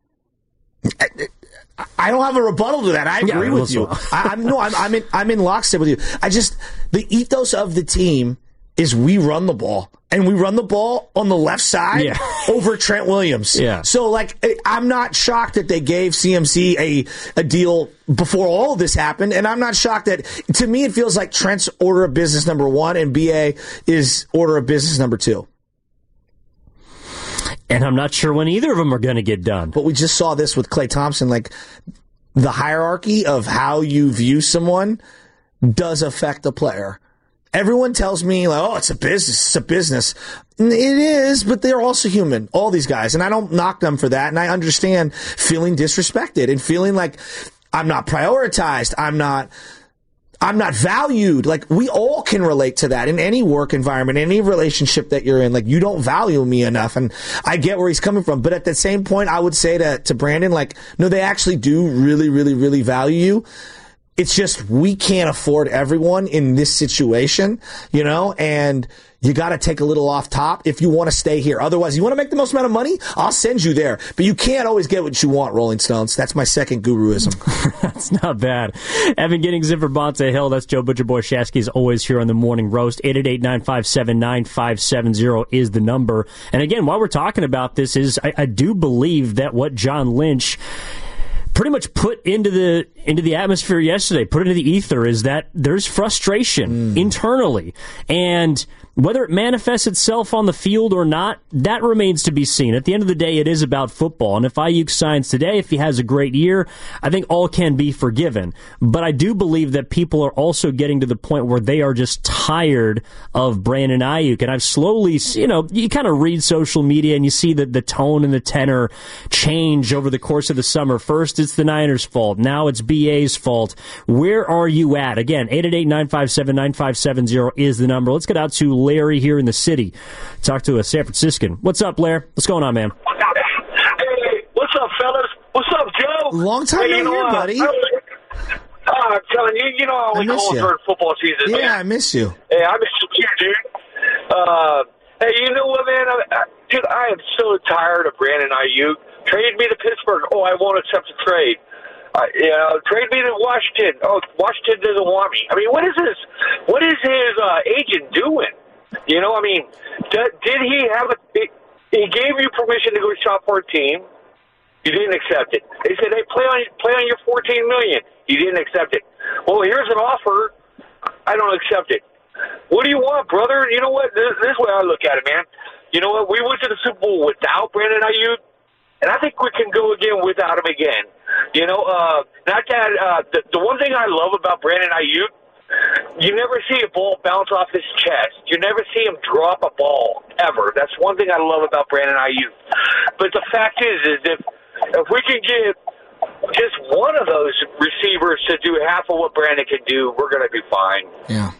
I don't have a rebuttal to that. I agree yeah, with you. I, I'm no, I'm, I'm in. I'm in lockstep with you. I just the ethos of the team is we run the ball. And we run the ball on the left side yeah. over Trent Williams. Yeah. So, like, I'm not shocked that they gave C M C a, a deal before all of this happened. And I'm not shocked that, to me, it feels like Trent's order of business number one and B A is order of business number two. And I'm not sure when either of them are going to get done. But we just saw this with Klay Thompson. Like, the hierarchy of how you view someone does affect the player. Everyone tells me, like, oh, it's a business, it's a business. It is, but they're also human, all these guys. And I don't knock them for that. And I understand feeling disrespected and feeling like I'm not prioritized. I'm not, I'm not valued. Like, we all can relate to that in any work environment, any relationship that you're in. Like, you don't value me enough. And I get where he's coming from. But at the same point, I would say to, to Brandon, like, no, they actually do really, really, really value you. It's just we can't afford everyone in this situation, you know, and you got to take a little off top if you want to stay here. Otherwise, you want to make the most amount of money? I'll send you there. But you can't always get what you want, Rolling Stones. That's my second guruism. That's not bad. Evan Giddings in for Bonta Hill. That's Joe Butcher Boy Shasky is always here on the Morning Roast. eight eight eight, nine five seven, nine five seven zero is the number. And again, while we're talking about this is I, I do believe that what John Lynch pretty much put into the into the atmosphere yesterday, put into the ether, is that there's frustration mm. internally. And whether it manifests itself on the field or not, that remains to be seen. At the end of the day, it is about football. And if Ayuk signs today, if he has a great year, I think all can be forgiven. But I do believe that people are also getting to the point where they are just tired of Brandon Ayuk. And I've slowly, you know, you kind of read social media and you see that the tone and the tenor change over the course of the summer. First, it's the Niners' fault. Now it's B A's fault. Where are you at? Again, eight eight eight, nine five seven, nine five seven zero is the number. Let's get out to Larry here in the city. Talk to a San Franciscan. What's up, Larry? What's going on, man? Hey, what's up, fellas? What's up, Joe? Long time hey, no here, uh, buddy. Uh, I'm telling you, you know I always call during football season. Yeah, man. I miss you. Hey, I miss you too, dude. Uh, hey, you know what, man? I, I, dude, I am so tired of Brandon Ayuk. Trade me to Pittsburgh. Oh, I won't accept a trade. Uh, you know, trade me to Washington. Oh, Washington doesn't want me. I mean, what is this? What is his uh, agent doing? You know, I mean, did, did he have a? He gave you permission to go shop for a team. You didn't accept it. They said, "Hey, play on play on your fourteen million. You didn't accept it. Well, here's an offer. I don't accept it. What do you want, brother? You know what? This, this is the way I look at it, man. You know what? We went to the Super Bowl without Brandon Ayuk, and I think we can go again without him again. You know, uh, not that uh, the, the one thing I love about Brandon Ayuk, you never see a ball bounce off his chest. You never see him drop a ball, ever. That's one thing I love about Brandon Ayuk. But the fact is, is if, if we can get just one of those receivers to do half of what Brandon can do, we're going to be fine. Yeah.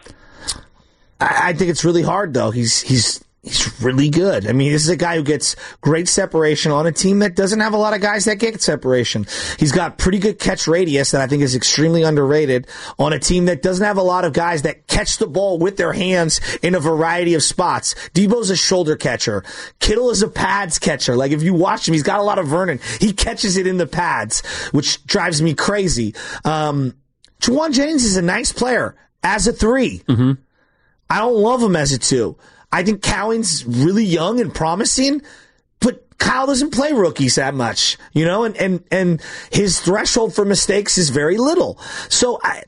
I, I think it's really hard, though. He's he's he's really good. I mean, this is a guy who gets great separation on a team that doesn't have a lot of guys that get separation. He's got pretty good catch radius that I think is extremely underrated on a team that doesn't have a lot of guys that catch the ball with their hands in a variety of spots. Debo's a shoulder catcher. Kittle is a pads catcher. Like, if you watch him, he's got a lot of Vernon. He catches it in the pads, which drives me crazy. Um, Juwan Jennings is a nice player as a three. Mm-hmm. I don't love him as a two. I think Cowing's really young and promising, but Kyle doesn't play rookies that much, you know, and, and, and his threshold for mistakes is very little. So I,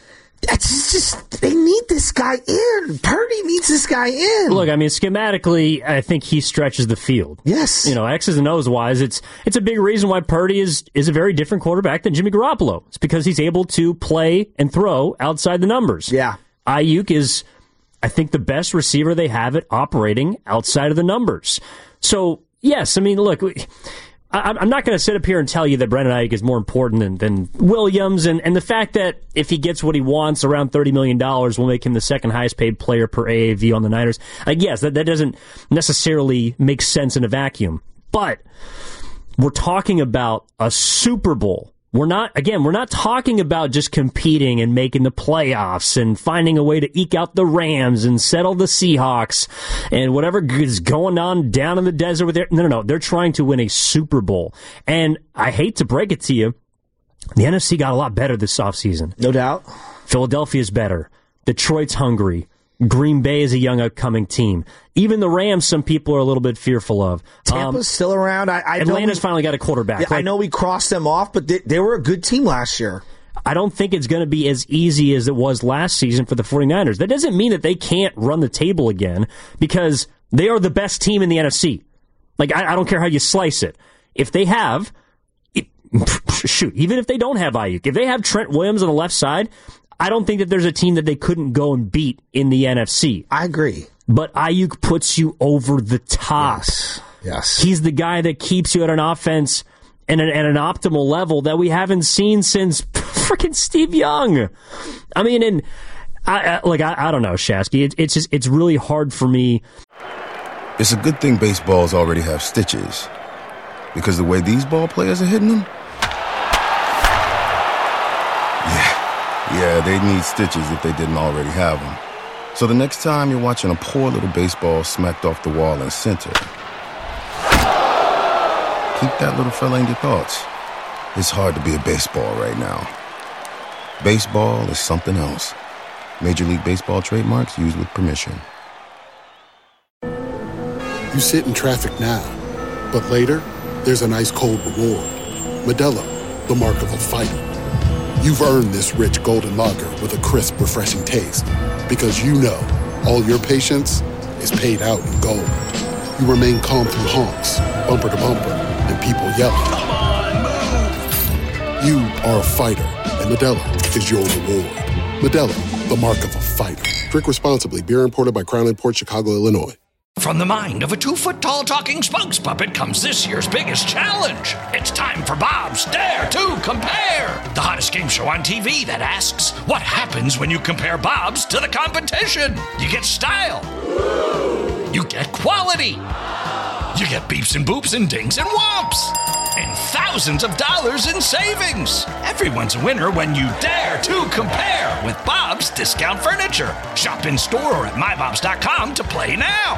it's just, they need this guy in. Purdy needs this guy in. Look, I mean, schematically, I think he stretches the field. Yes. You know, X's and O's wise, it's it's a big reason why Purdy is, is a very different quarterback than Jimmy Garoppolo. It's because he's able to play and throw outside the numbers. Yeah. Ayuk is, I think, the best receiver they have at operating outside of the numbers. So, yes, I mean, look, I, I'm not going to sit up here and tell you that Brandon Ayuk is more important than, than Williams, and, and the fact that if he gets what he wants, around thirty million dollars, will make him the second highest paid player per A A V on the Niners. I guess that, that doesn't necessarily make sense in a vacuum. But we're talking about a Super Bowl. We're not, again, we're not talking about just competing and making the playoffs and finding a way to eke out the Rams and settle the Seahawks and whatever is going on down in the desert with their, no, no, no. They're trying to win a Super Bowl. And I hate to break it to you, the N F C got a lot better this offseason. No doubt. Philadelphia's better. Detroit's hungry. Green Bay is a young upcoming team. Even the Rams, some people are a little bit fearful of. Tampa's um, still around. I, I Atlanta's we, finally got a quarterback. Yeah, like, I know we crossed them off, but they, they were a good team last year. I don't think it's going to be as easy as it was last season for the 49ers. That doesn't mean that they can't run the table again, because they are the best team in the N F C. Like, I, I don't care how you slice it. If they have, it, shoot, even if they don't have Ayuk, if they have Trent Williams on the left side, I don't think that there's a team that they couldn't go and beat in the N F C. I agree. But Ayuk puts you over the top. Yes. Yes. He's the guy that keeps you at an offense and at an optimal level that we haven't seen since freaking Steve Young. I mean, and I, I like I, I don't know, Shasky. It, it's just it's really hard for me. It's a good thing baseballs already have stitches, because the way these ball players are hitting them. Yeah, they'd need stitches if they didn't already have them. So the next time you're watching a poor little baseball smacked off the wall in center, keep that little fella in your thoughts. It's hard to be a baseball right now. Baseball is something else. Major League Baseball trademarks used with permission. You sit in traffic now, but later, there's an ice cold reward. Modelo, the mark of a fighter. You've earned this rich golden lager with a crisp, refreshing taste. Because you know, all your patience is paid out in gold. You remain calm through honks, bumper to bumper, and people yelling. Come on, move! You are a fighter, and Modelo is your reward. Modelo, the mark of a fighter. Drink responsibly. Beer imported by Crown Imports, Chicago, Illinois. From the mind of a two-foot-tall talking spokes puppet comes this year's biggest challenge. It's time for Bob's Dare to Compare, the hottest game show on T V that asks, what happens when you compare Bob's to the competition? You get style. You get quality. You get beeps and boops and dings and whomps. And thousands of dollars in savings. Everyone's a winner when you dare to compare with Bob's Discount Furniture. Shop in store or at my bobs dot com to play now.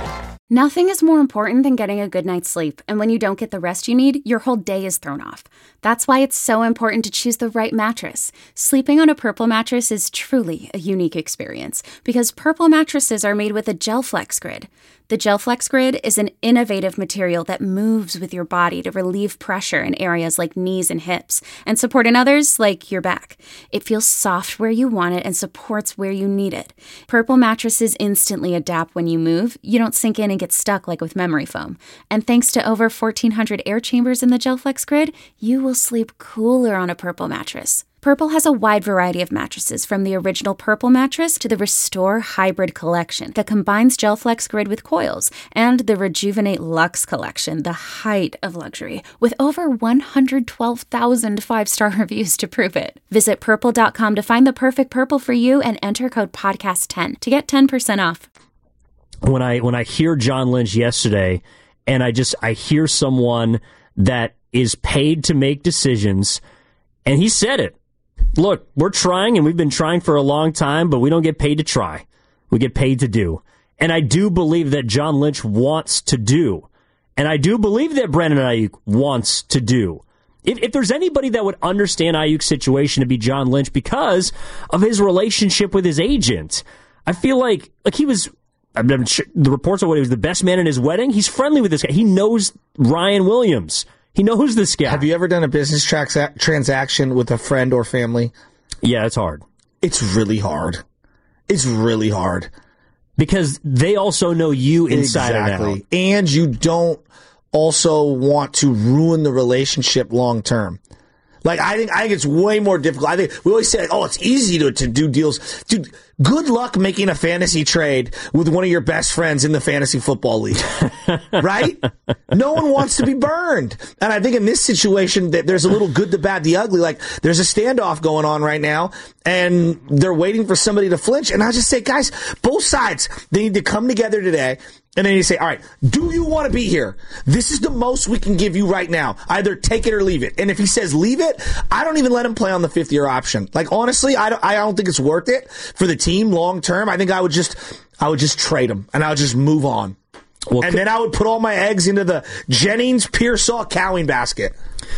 Nothing is more important than getting a good night's sleep, and when you don't get the rest you need, your whole day is thrown off. That's why it's so important to choose the right mattress. Sleeping on a Purple mattress is truly a unique experience, because Purple mattresses are made with a GelFlex Grid. The GelFlex Grid is an innovative material that moves with your body to relieve pressure in areas like knees and hips, and support in others like your back. It feels soft where you want it and supports where you need it. Purple mattresses instantly adapt when you move. You don't sink in and get stuck like with memory foam. And thanks to over fourteen hundred air chambers in the GelFlex Grid, you will sleep cooler on a Purple mattress. Purple has a wide variety of mattresses, from the original Purple mattress to the Restore Hybrid collection that combines GelFlex Grid with coils, and the Rejuvenate Luxe collection, the height of luxury, with over one hundred twelve thousand five-star reviews to prove it. Visit purple dot com to find the perfect Purple for you and enter code podcast ten to get ten percent off. When I when I hear John Lynch yesterday, and I just I hear someone that is paid to make decisions, and he said it. Look, we're trying, and we've been trying for a long time, but we don't get paid to try. We get paid to do. And I do believe that John Lynch wants to do. And I do believe that Brandon Ayuk wants to do. If, if there's anybody that would understand Ayuk's situation, to be John Lynch, because of his relationship with his agent. I feel like like he was, I'm sure, the reports are what he was the best man in his wedding. He's friendly with this guy. He knows Ryan Williams. He knows this guy. Have you ever done a business tra- transaction with a friend or family? Yeah, it's hard. It's really hard. It's really hard. Because they also know you inside exactly. and out. And you don't also want to ruin the relationship long term. Like, I think I think it's way more difficult. I think we always say, oh, it's easy to, to do deals. Dude, good luck making a fantasy trade with one of your best friends in the fantasy football league. Right? No one wants to be burned. And I think in this situation, that there's a little good, the bad, the ugly. Like, there's a standoff going on right now, and they're waiting for somebody to flinch. And I just say, guys, both sides, they need to come together today. And then you say, all right, do you want to be here? This is the most we can give you right now. Either take it or leave it. And if he says leave it, I don't even let him play on the fifth year option. Like, honestly, I don't, I don't think it's worth it for the team long term. I think I would just, I would just trade him and I would just move on. Well, and then I would put all my eggs into the Jennings Pearsall cowing basket.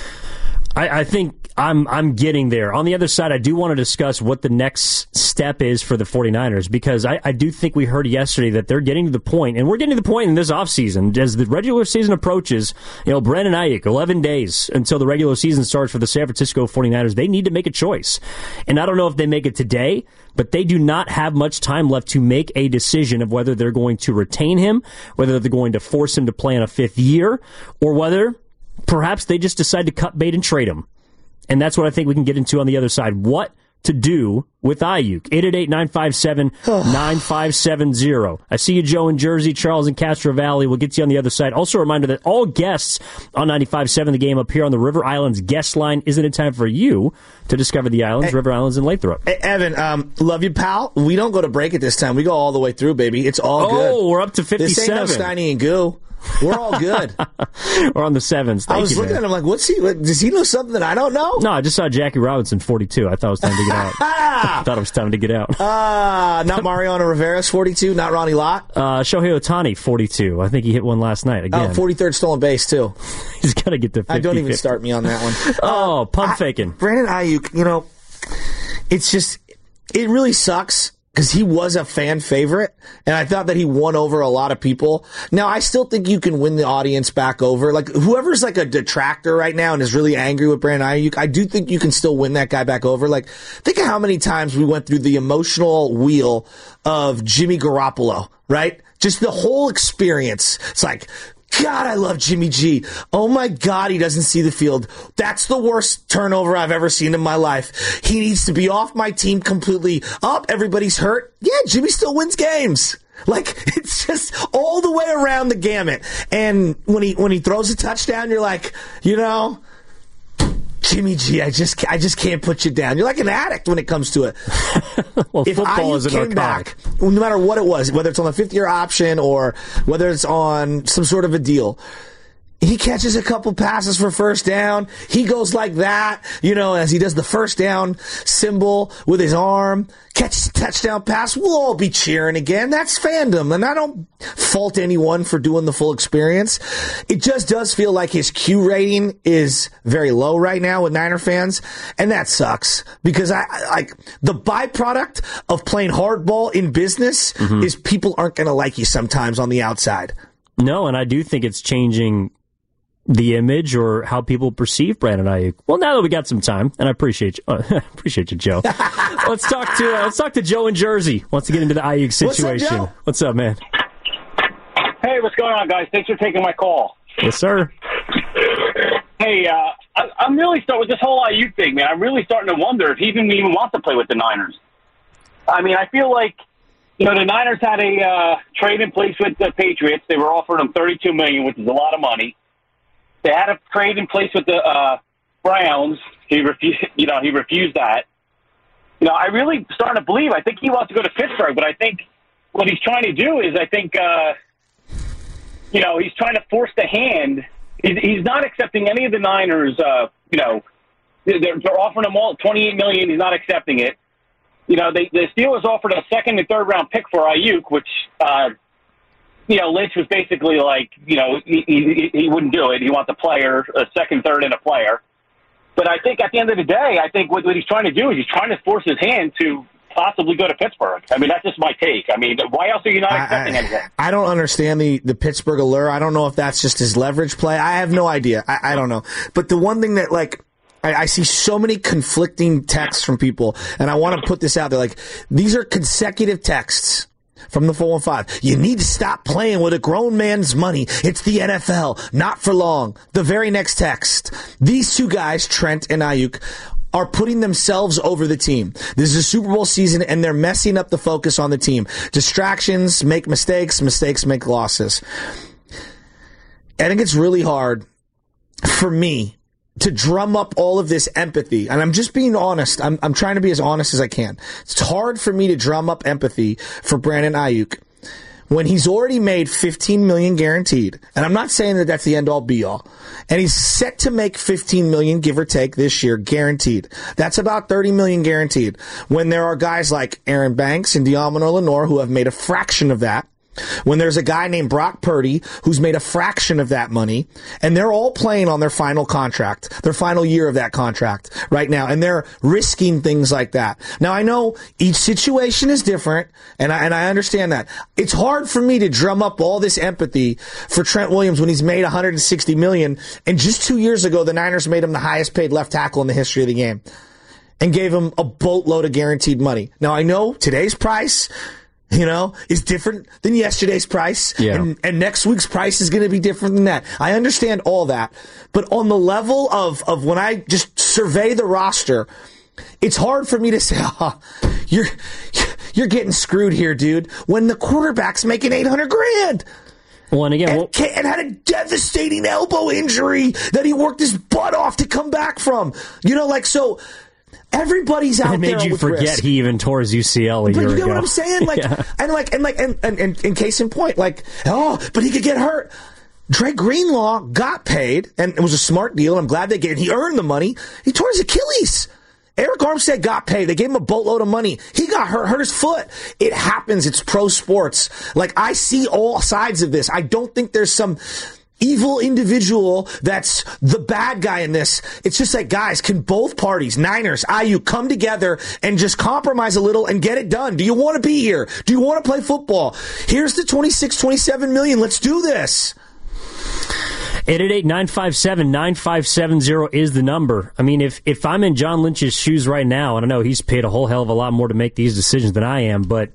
I, I think I'm I'm getting there. On the other side, I do want to discuss what the next step is for the 49ers, because I, I do think we heard yesterday that they're getting to the point, and we're getting to the point in this offseason, as the regular season approaches, you know, Brandon Ayuk, eleven days until the regular season starts for the San Francisco 49ers. They need to make a choice. And I don't know if they make it today, but they do not have much time left to make a decision of whether they're going to retain him, whether they're going to force him to play in a fifth year, or whether perhaps they just decide to cut bait and trade him. And that's what I think we can get into on the other side. What to do with Ayuk. eight eight eight, nine five seven, nine five seven zero. I see you, Joe, in Jersey, Charles in Castro Valley. We'll get to you on the other side. Also a reminder that all guests on ninety-five point seven The Game up here on the River Islands guest line. Isn't it time for you to discover the islands, hey, River Islands, and Lathrop? Hey, Evan, um, love you, pal. We don't go to break at this time. We go all the way through, baby. It's all oh, good. Oh, we're up to fifty-seven. This ain't no Steiny and Goo. We're all good. We're on the sevens. Thank I was you, looking man. at him like, what's he? What, does he know something that I don't know? No, I just saw Jackie Robinson, forty-two. I thought it was time to get out. I thought it was time to get out. Uh, not Mariano Rivera's forty-two, not Ronnie Lott. Uh, Shohei Ohtani, forty-two. I think he hit one last night again. Oh, forty-third stolen base, too. He's got to get to fifty. I don't even start me on that one. oh, pump I, faking. Brandon Ayuk, you know, it's just, it really sucks. Because he was a fan favorite, and I thought that he won over a lot of people. Now, I still think you can win the audience back over. Like, whoever's like a detractor right now and is really angry with Brandon Ayuk, I do think you can still win that guy back over. Like, think of how many times we went through the emotional wheel of Jimmy Garoppolo, right? Just the whole experience. It's like, God, I love Jimmy G. Oh my God, he doesn't see the field. That's the worst turnover I've ever seen in my life. He needs to be off my team completely. Up, everybody's hurt. Yeah, Jimmy still wins games. Like, it's just all the way around the gamut. And when he when he throws a touchdown, you're like, you know, Jimmy G, I just I just can't put you down. You're like an addict when it comes to it. well, if football Ayuk is an came narcotic. back, no matter what it was, whether it's on the fifth year option or whether it's on some sort of a deal, He catches a couple passes for first down. He goes like that, you know, as he does the first down symbol with his arm. Catches a touchdown pass. We'll all be cheering again. That's fandom. And I don't fault anyone for doing the full experience. It just does feel like his Q rating is very low right now with Niner fans. And that sucks because I, I like the byproduct of playing hardball in business mm-hmm. is people aren't going to like you sometimes on the outside. No, and I do think it's changing the image or how people perceive Brandon Ayuk. Well, now that we got some time, and I appreciate you, uh, appreciate you, Joe. let's talk to uh, let's talk to Joe in Jersey. Wants to get into the Ayuk situation. What's up, Joe? What's up, man? Hey, what's going on, guys? Thanks for taking my call. Yes, sir. Hey, uh, I, I'm really starting with this whole Ayuk thing, man. I'm really starting to wonder if he even even wants to play with the Niners. I mean, I feel like you know the Niners had a uh, trade in place with the Patriots. They were offering him thirty-two million dollars, which is a lot of money. They had a trade in place with the uh, Browns. He refused. You know, he refused that. You know, I really starting to believe. I think he wants to go to Pittsburgh, but I think what he's trying to do is, I think, uh, you know, he's trying to force the hand. He's, he's not accepting any of the Niners. Uh, you know, they're, they're offering him all twenty-eight million dollars. He's not accepting it. You know, they, the Steelers offered a second and third round pick for Ayuk, which. Uh, You know, Lynch was basically like, you know, he, he, he wouldn't do it. He wants a player, a second, third, and a player. But I think at the end of the day, I think what, what he's trying to do is he's trying to force his hand to possibly go to Pittsburgh. I mean, that's just my take. I mean, why else are you not accepting I, I, anything? I don't understand the, the Pittsburgh allure. I don't know if that's just his leverage play. I have no idea. I, I don't know. But the one thing that, like, I, I see so many conflicting texts from people, and I want to put this out there. Like, these are consecutive texts from the four one five. You need to stop playing with a grown man's money. It's the N F L. Not for long. The very next text. These two guys, Trent and Ayuk, are putting themselves over the team. This is a Super Bowl season, and they're messing up the focus on the team. Distractions make mistakes. Mistakes make losses. I think it's really hard for me to drum up all of this empathy. And I'm just being honest. I'm, I'm trying to be as honest as I can. It's hard for me to drum up empathy for Brandon Ayuk when he's already made fifteen million dollars guaranteed. And I'm not saying that that's the end all be all. And he's set to make fifteen million dollars, give or take, this year, guaranteed. That's about thirty million dollars guaranteed. When there are guys like Aaron Banks and Deommodore Lenoir who have made a fraction of that. When there's a guy named Brock Purdy who's made a fraction of that money, and they're all playing on their final contract, their final year of that contract right now, and they're risking things like that. Now, I know each situation is different, and I, and I understand that. It's hard for me to drum up all this empathy for Trent Williams when he's made one hundred sixty million dollars, and just two years ago, the Niners made him the highest paid left tackle in the history of the game and gave him a boatload of guaranteed money. Now, I know today's price, you know, is different than yesterday's price. Yeah. And, and next week's price is going to be different than that. I understand all that. But on the level of, of when I just survey the roster, it's hard for me to say, oh, you're, you're getting screwed here, dude, when the quarterback's making eight hundred grand. Well, and again, and, well, and had a devastating elbow injury that he worked his butt off to come back from. You know, like, so everybody's out it there. It made you with forget risk. He even tore his U C L a but year ago. you know what I'm saying? Like, yeah. and like, and like, and, and, and, and case in point, like, oh, but he could get hurt. Dre Greenlaw got paid, and it was a smart deal. And I'm glad they gave. He earned the money. He tore his Achilles. Eric Armstead got paid. They gave him a boatload of money. He got hurt, hurt his foot. It happens. It's pro sports. Like, I see all sides of this. I don't think there's some evil individual that's the bad guy in this. It's just like, guys, can both parties, Niners, I U, come together and just compromise a little and get it done? Do you want to be here? Do you want to play football? Here's the twenty-six, twenty-seven million. Let's do this. eight eight eight, nine five seven, nine five seven zero is the number. I mean, if, if I'm in John Lynch's shoes right now, and I know he's paid a whole hell of a lot more to make these decisions than I am, but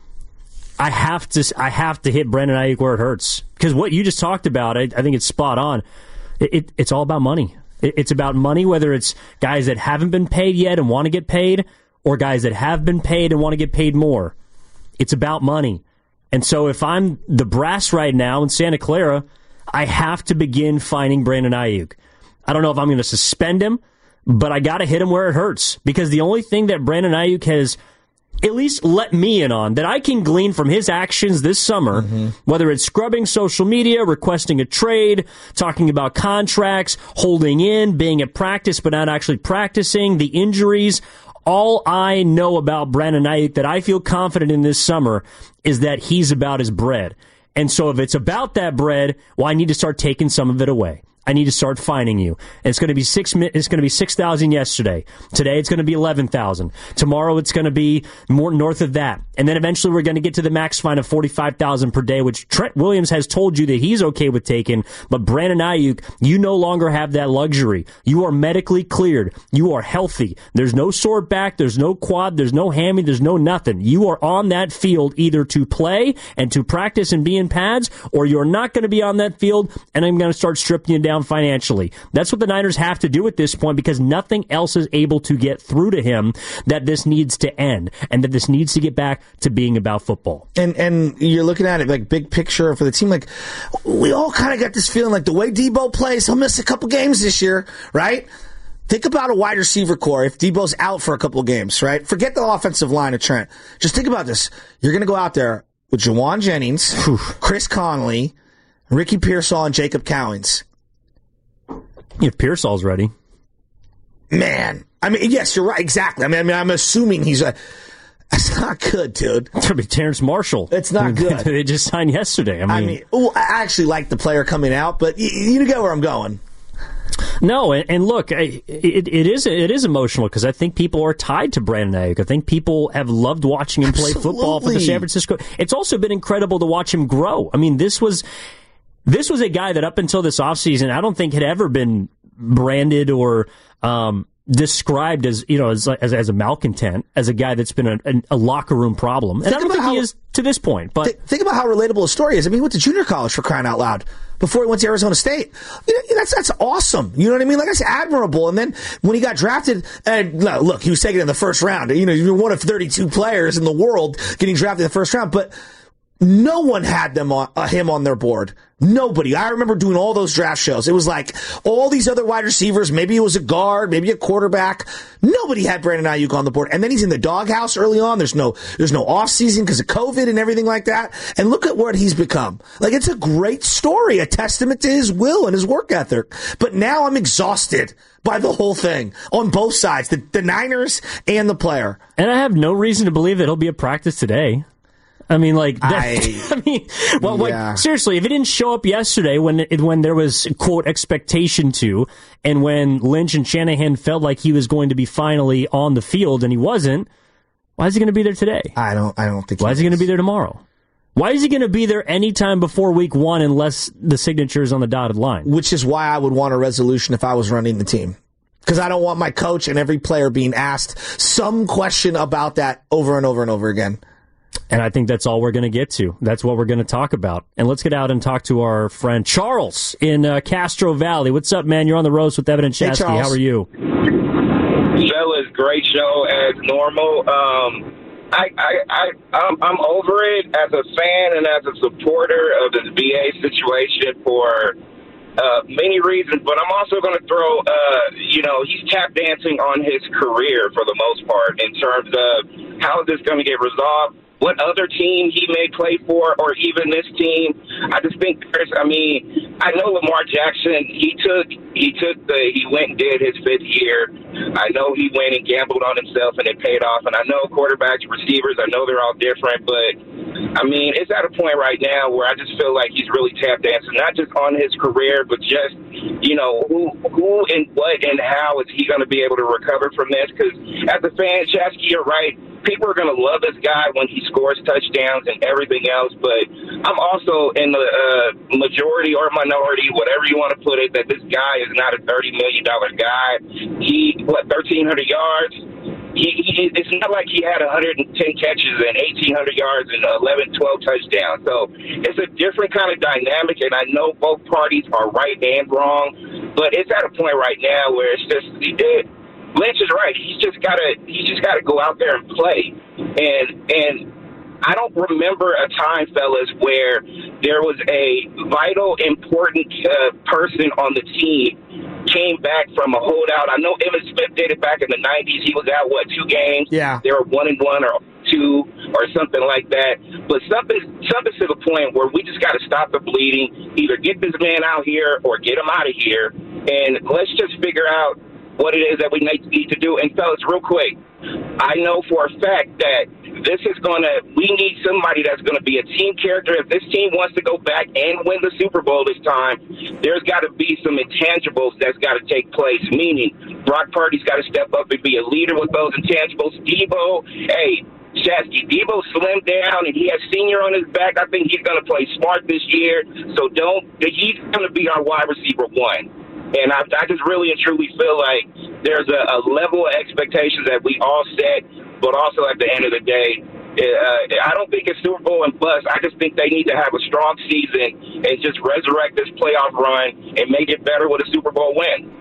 I have to I have to hit Brandon Ayuk where it hurts. Because what you just talked about, I, I think it's spot on. It, it, it's all about money. It, it's about money, whether it's guys that haven't been paid yet and want to get paid, or guys that have been paid and want to get paid more. It's about money. And so if I'm the brass right now in Santa Clara, I have to begin finding Brandon Ayuk. I don't know if I'm going to suspend him, but I got to hit him where it hurts. Because the only thing that Brandon Ayuk has at least let me in on, that I can glean from his actions this summer, mm-hmm. whether it's scrubbing social media, requesting a trade, talking about contracts, holding in, being at practice but not actually practicing, the injuries. All I know about Brandon Ayuk that I feel confident in this summer is that he's about his bread. And so if it's about that bread, well, I need to start taking some of it away. I need to start finding you. And it's going to be six. It's going to be six thousand yesterday. Today it's going to be eleven thousand. Tomorrow it's going to be more north of that. And then eventually we're going to get to the max fine of forty-five thousand per day, which Trent Williams has told you that he's okay with taking. But Brandon Ayuk, you no longer have that luxury. You are medically cleared. You are healthy. There's no sore back. There's no quad. There's no hammy. There's no nothing. You are on that field either to play and to practice and be in pads, or you're not going to be on that field, and I'm going to start stripping you down financially. That's what the Niners have to do at this point, because nothing else is able to get through to him that this needs to end and that this needs to get back to being about football. And and you're looking at it like big picture for the team. Like, we all kind of got this feeling like the way Debo plays, he'll miss a couple games this year, right? Think about a wide receiver core if Debo's out for a couple of games, right? Forget the offensive line of Trent. Just think about this. You're going to go out there with Jawan Jennings, Chris Conley, Ricky Pearsall, and Jacob Cowens. If Pearsall's ready. Man. I mean, yes, you're right. Exactly. I mean, I mean I'm assuming he's a... That's not good, dude. It's going to be Terrence Marshall. It's not good. They just signed yesterday. I mean, I, mean, ooh, I actually like the player coming out, but you, you get where I'm going. No, and, and look, it, it is it is emotional because I think people are tied to Brandon Ayuk. I think people have loved watching him play Absolutely. football for the San Francisco. It's also been incredible to watch him grow. I mean, this was... This was a guy that up until this offseason, I don't think had ever been branded or um, described as, you know, as, as as a malcontent, as a guy that's been a, a, a locker room problem. And think I don't think how, he is to this point. But th- think about how relatable his story is. I mean, he went to junior college, for crying out loud, before he went to Arizona State. You know, that's that's awesome. You know what I mean? Like, that's admirable. And then when he got drafted, and look, he was taken in the first round. You know, you're one of thirty-two players in the world getting drafted in the first round, but no one had them on, uh, him on their board. Nobody. I remember doing all those draft shows. It was like all these other wide receivers. Maybe it was a guard, maybe a quarterback. Nobody had Brandon Ayuk on the board. And then he's in the doghouse early on. There's no, there's no off season because of COVID and everything like that. And look at what he's become. Like, it's a great story, a testament to his will and his work ethic. But now I'm exhausted by the whole thing on both sides, the, the Niners and the player. And I have no reason to believe that he'll be at practice today. I mean, like, that, I, I mean, well, yeah. like, seriously, if it didn't show up yesterday when it, when there was, quote, expectation to, and when Lynch and Shanahan felt like he was going to be finally on the field and he wasn't, why is he going to be there today? I don't, I don't think Why he is he going to be there tomorrow? Why is he going to be there anytime before week one unless the signature is on the dotted line? Which is why I would want a resolution if I was running the team. Because I don't want my coach and every player being asked some question about that over and over and over again. And I think that's all we're going to get to. That's what we're going to talk about. And let's get out and talk to our friend Charles in uh, Castro Valley. What's up, man? You're on the roast with Evan and Chasky. Hey, how are you? Fellas, great show as normal. Um, I, I, I, I'm, I'm over it as a fan and as a supporter of this B A situation for uh, many reasons. But I'm also going to throw, uh, you know, he's tap dancing on his career for the most part in terms of how is this going to get resolved. What other team he may play for, or even this team. I just think there's, I mean, I know Lamar Jackson, he took, he took the, he went and did his fifth year. I know he went and gambled on himself and it paid off. And I know quarterbacks, receivers, I know they're all different, but I mean, it's at a point right now where I just feel like he's really tap dancing, not just on his career, but just, you know, who, who and what and how is he going to be able to recover from this? Because as a fan, Chasky, you're right. People are going to love this guy when he scores touchdowns and everything else, but I'm also in the uh, majority or minority, whatever you want to put it, that this guy is not a thirty million dollars guy. He, what, thirteen hundred yards? He, he, it's not like he had one hundred ten catches and eighteen hundred yards and eleven, twelve touchdowns. So it's a different kind of dynamic, and I know both parties are right and wrong, but it's at a point right now where it's just it, Lynch is right. He's just gotta he's just gotta go out there and play. And and I don't remember a time, fellas, where there was a vital, important uh, person on the team came back from a holdout. I know Emmitt Smith did it back in the nineties. He was out, what, two games? Yeah. They were one and one or two or something like that. But something, something to the point where we just got to stop the bleeding, either get this man out here or get him out of here, and let's just figure out what it is that we need to do. And, fellas, real quick, I know for a fact that this is going to – we need somebody that's going to be a team character. If this team wants to go back and win the Super Bowl this time, there's got to be some intangibles that's got to take place, meaning Brock Purdy's got to step up and be a leader with those intangibles. Debo, hey, Shasky, Debo slimmed down and he has senior on his back. I think he's going to play smart this year. So don't – he's going to be our wide receiver one. And I, I just really and truly feel like there's a, a level of expectations that we all set, but also at the end of the day, uh, I don't think it's Super Bowl and bust. I just think they need to have a strong season and just resurrect this playoff run and make it better with a Super Bowl win.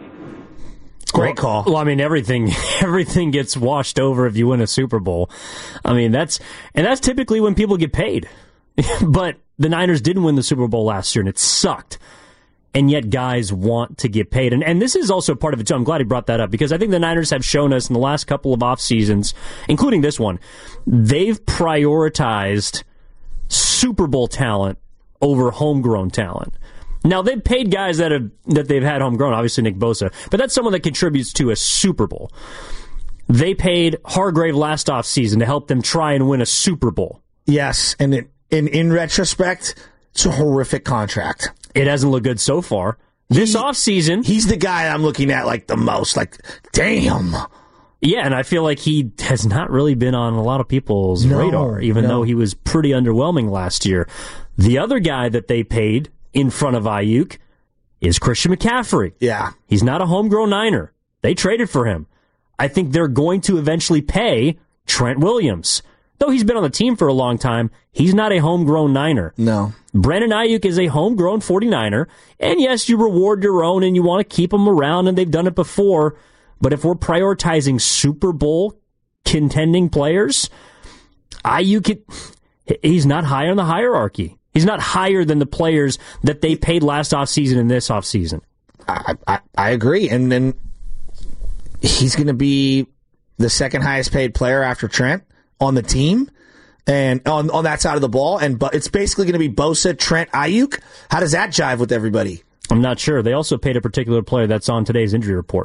Great call. Well, I mean, everything everything gets washed over if you win a Super Bowl. I mean, that's and that's typically when people get paid. But the Niners didn't win the Super Bowl last year, and it sucked. And yet guys want to get paid. And and this is also part of it, too. I'm glad he brought that up, because I think the Niners have shown us in the last couple of off seasons, including this one, they've prioritized Super Bowl talent over homegrown talent. Now, they've paid guys that have that they've had homegrown, obviously Nick Bosa, but that's someone that contributes to a Super Bowl. They paid Hargrave last off season to help them try and win a Super Bowl. Yes, and in, in, in retrospect, it's a horrific contract. It hasn't looked good so far. This he, offseason... He's the guy I'm looking at like the most. Like, damn. Yeah, and I feel like he has not really been on a lot of people's no, radar, even no. though he was pretty underwhelming last year. The other guy that they paid in front of Ayuk is Christian McCaffrey. Yeah. He's not a homegrown Niner. They traded for him. I think they're going to eventually pay Trent Williams. Though he's been on the team for a long time, he's not a homegrown Niner. No. Brandon Ayuk is a homegrown forty-niner, and yes, you reward your own and you want to keep them around, and they've done it before, but if we're prioritizing Super Bowl contending players, Ayuk, he's not high on the hierarchy. He's not higher than the players that they paid last offseason and this offseason. I, I, I agree, and then he's going to be the second highest paid player after Trent on the team and on, on that side of the ball, and but it's basically going to be Bosa, Trent, Ayuk. How does that jive with everybody? I'm not sure. They also paid a particular player that's on today's injury report.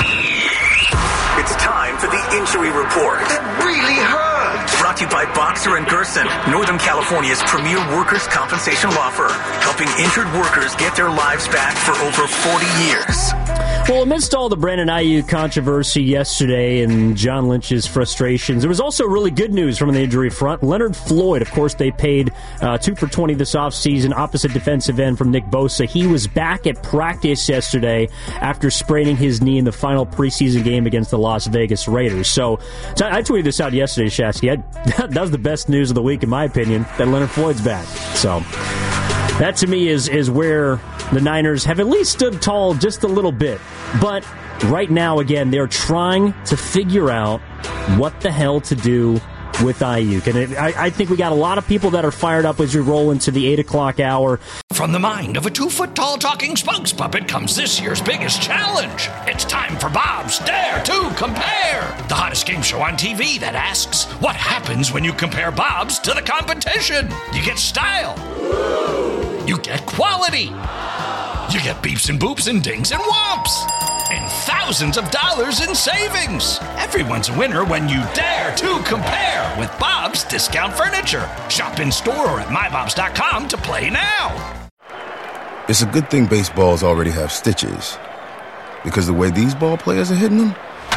It's time for the injury report. It really hurts. Brought to you by Boxer and Gerson, Northern California's premier workers' compensation law firm, helping injured workers get their lives back for over forty years. Well, amidst all the Brandon Ayuk controversy yesterday and John Lynch's frustrations, there was also really good news from the injury front. Leonard Floyd, of course, they paid uh, two for twenty this offseason, opposite defensive end from Nick Bosa. He was back at practice yesterday after spraining his knee in the final preseason game against the Las Vegas Raiders. So, so I tweeted this out yesterday, Shasky. I, that was the best news of the week, in my opinion, that Leonard Floyd's back. So that, to me, is is where the Niners have at least stood tall just a little bit. But right now, again, they're trying to figure out what the hell to do with Ayuk. And it, I, I think we got a lot of people that are fired up as we roll into the eight o'clock hour. From the mind of a two-foot-tall talking spokes puppet comes this year's biggest challenge. It's time for Bob's Dare to Compare, the hottest game show on T V that asks, what happens when you compare Bob's to the competition? You get style. You get quality. You get beeps and boops and dings and whomps. And thousands of dollars in savings. Everyone's a winner when you dare to compare with Bob's Discount Furniture. Shop in store or at my bobs dot com to play now. It's a good thing baseballs already have stitches. Because the way these ball players are hitting them?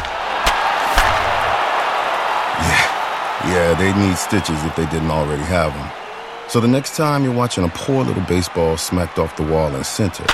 Yeah, yeah, they need stitches if they didn't already have them. So the next time you're watching a poor little baseball smacked off the wall in center,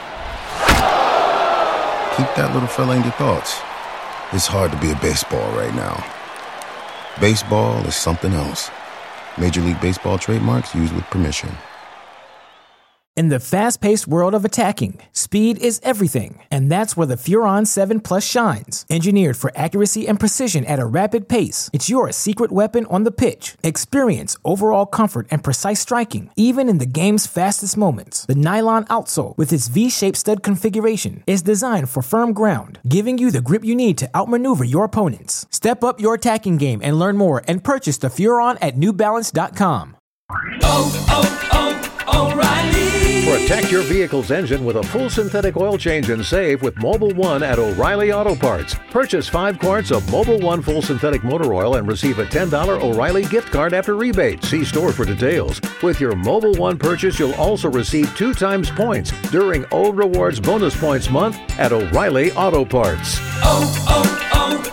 keep that little fella in your thoughts. It's hard to be a baseball right now. Baseball is something else. Major League Baseball trademarks used with permission. In the fast-paced world of attacking, speed is everything, and that's where the Furon seven Plus shines. Engineered for accuracy and precision at a rapid pace, it's your secret weapon on the pitch. Experience overall comfort and precise striking, even in the game's fastest moments. The nylon outsole, with its V-shaped stud configuration, is designed for firm ground, giving you the grip you need to outmaneuver your opponents. Step up your attacking game and learn more and purchase the Furon at new balance dot com. Oh, oh, oh, O'Reilly! Protect your vehicle's engine with a full synthetic oil change and save with Mobil one at O'Reilly Auto Parts. Purchase five quarts of Mobil one full synthetic motor oil and receive a ten dollars O'Reilly gift card after rebate. See store for details. With your Mobil one purchase, you'll also receive two times points during O Rewards Bonus Points Month at O'Reilly Auto Parts. Oh,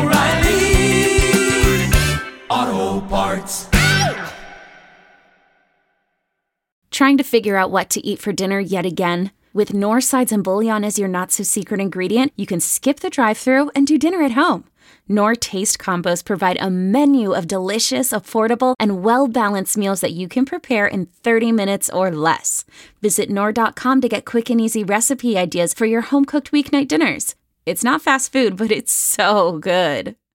oh, oh, O'Reilly Auto Parts. Trying to figure out what to eat for dinner yet again? With Knorr sides and bouillon as your not-so-secret ingredient, you can skip the drive-thru and do dinner at home. Knorr Taste Combos provide a menu of delicious, affordable, and well-balanced meals that you can prepare in thirty minutes or less. Visit Knorr dot com to get quick and easy recipe ideas for your home-cooked weeknight dinners. It's not fast food, but it's so good.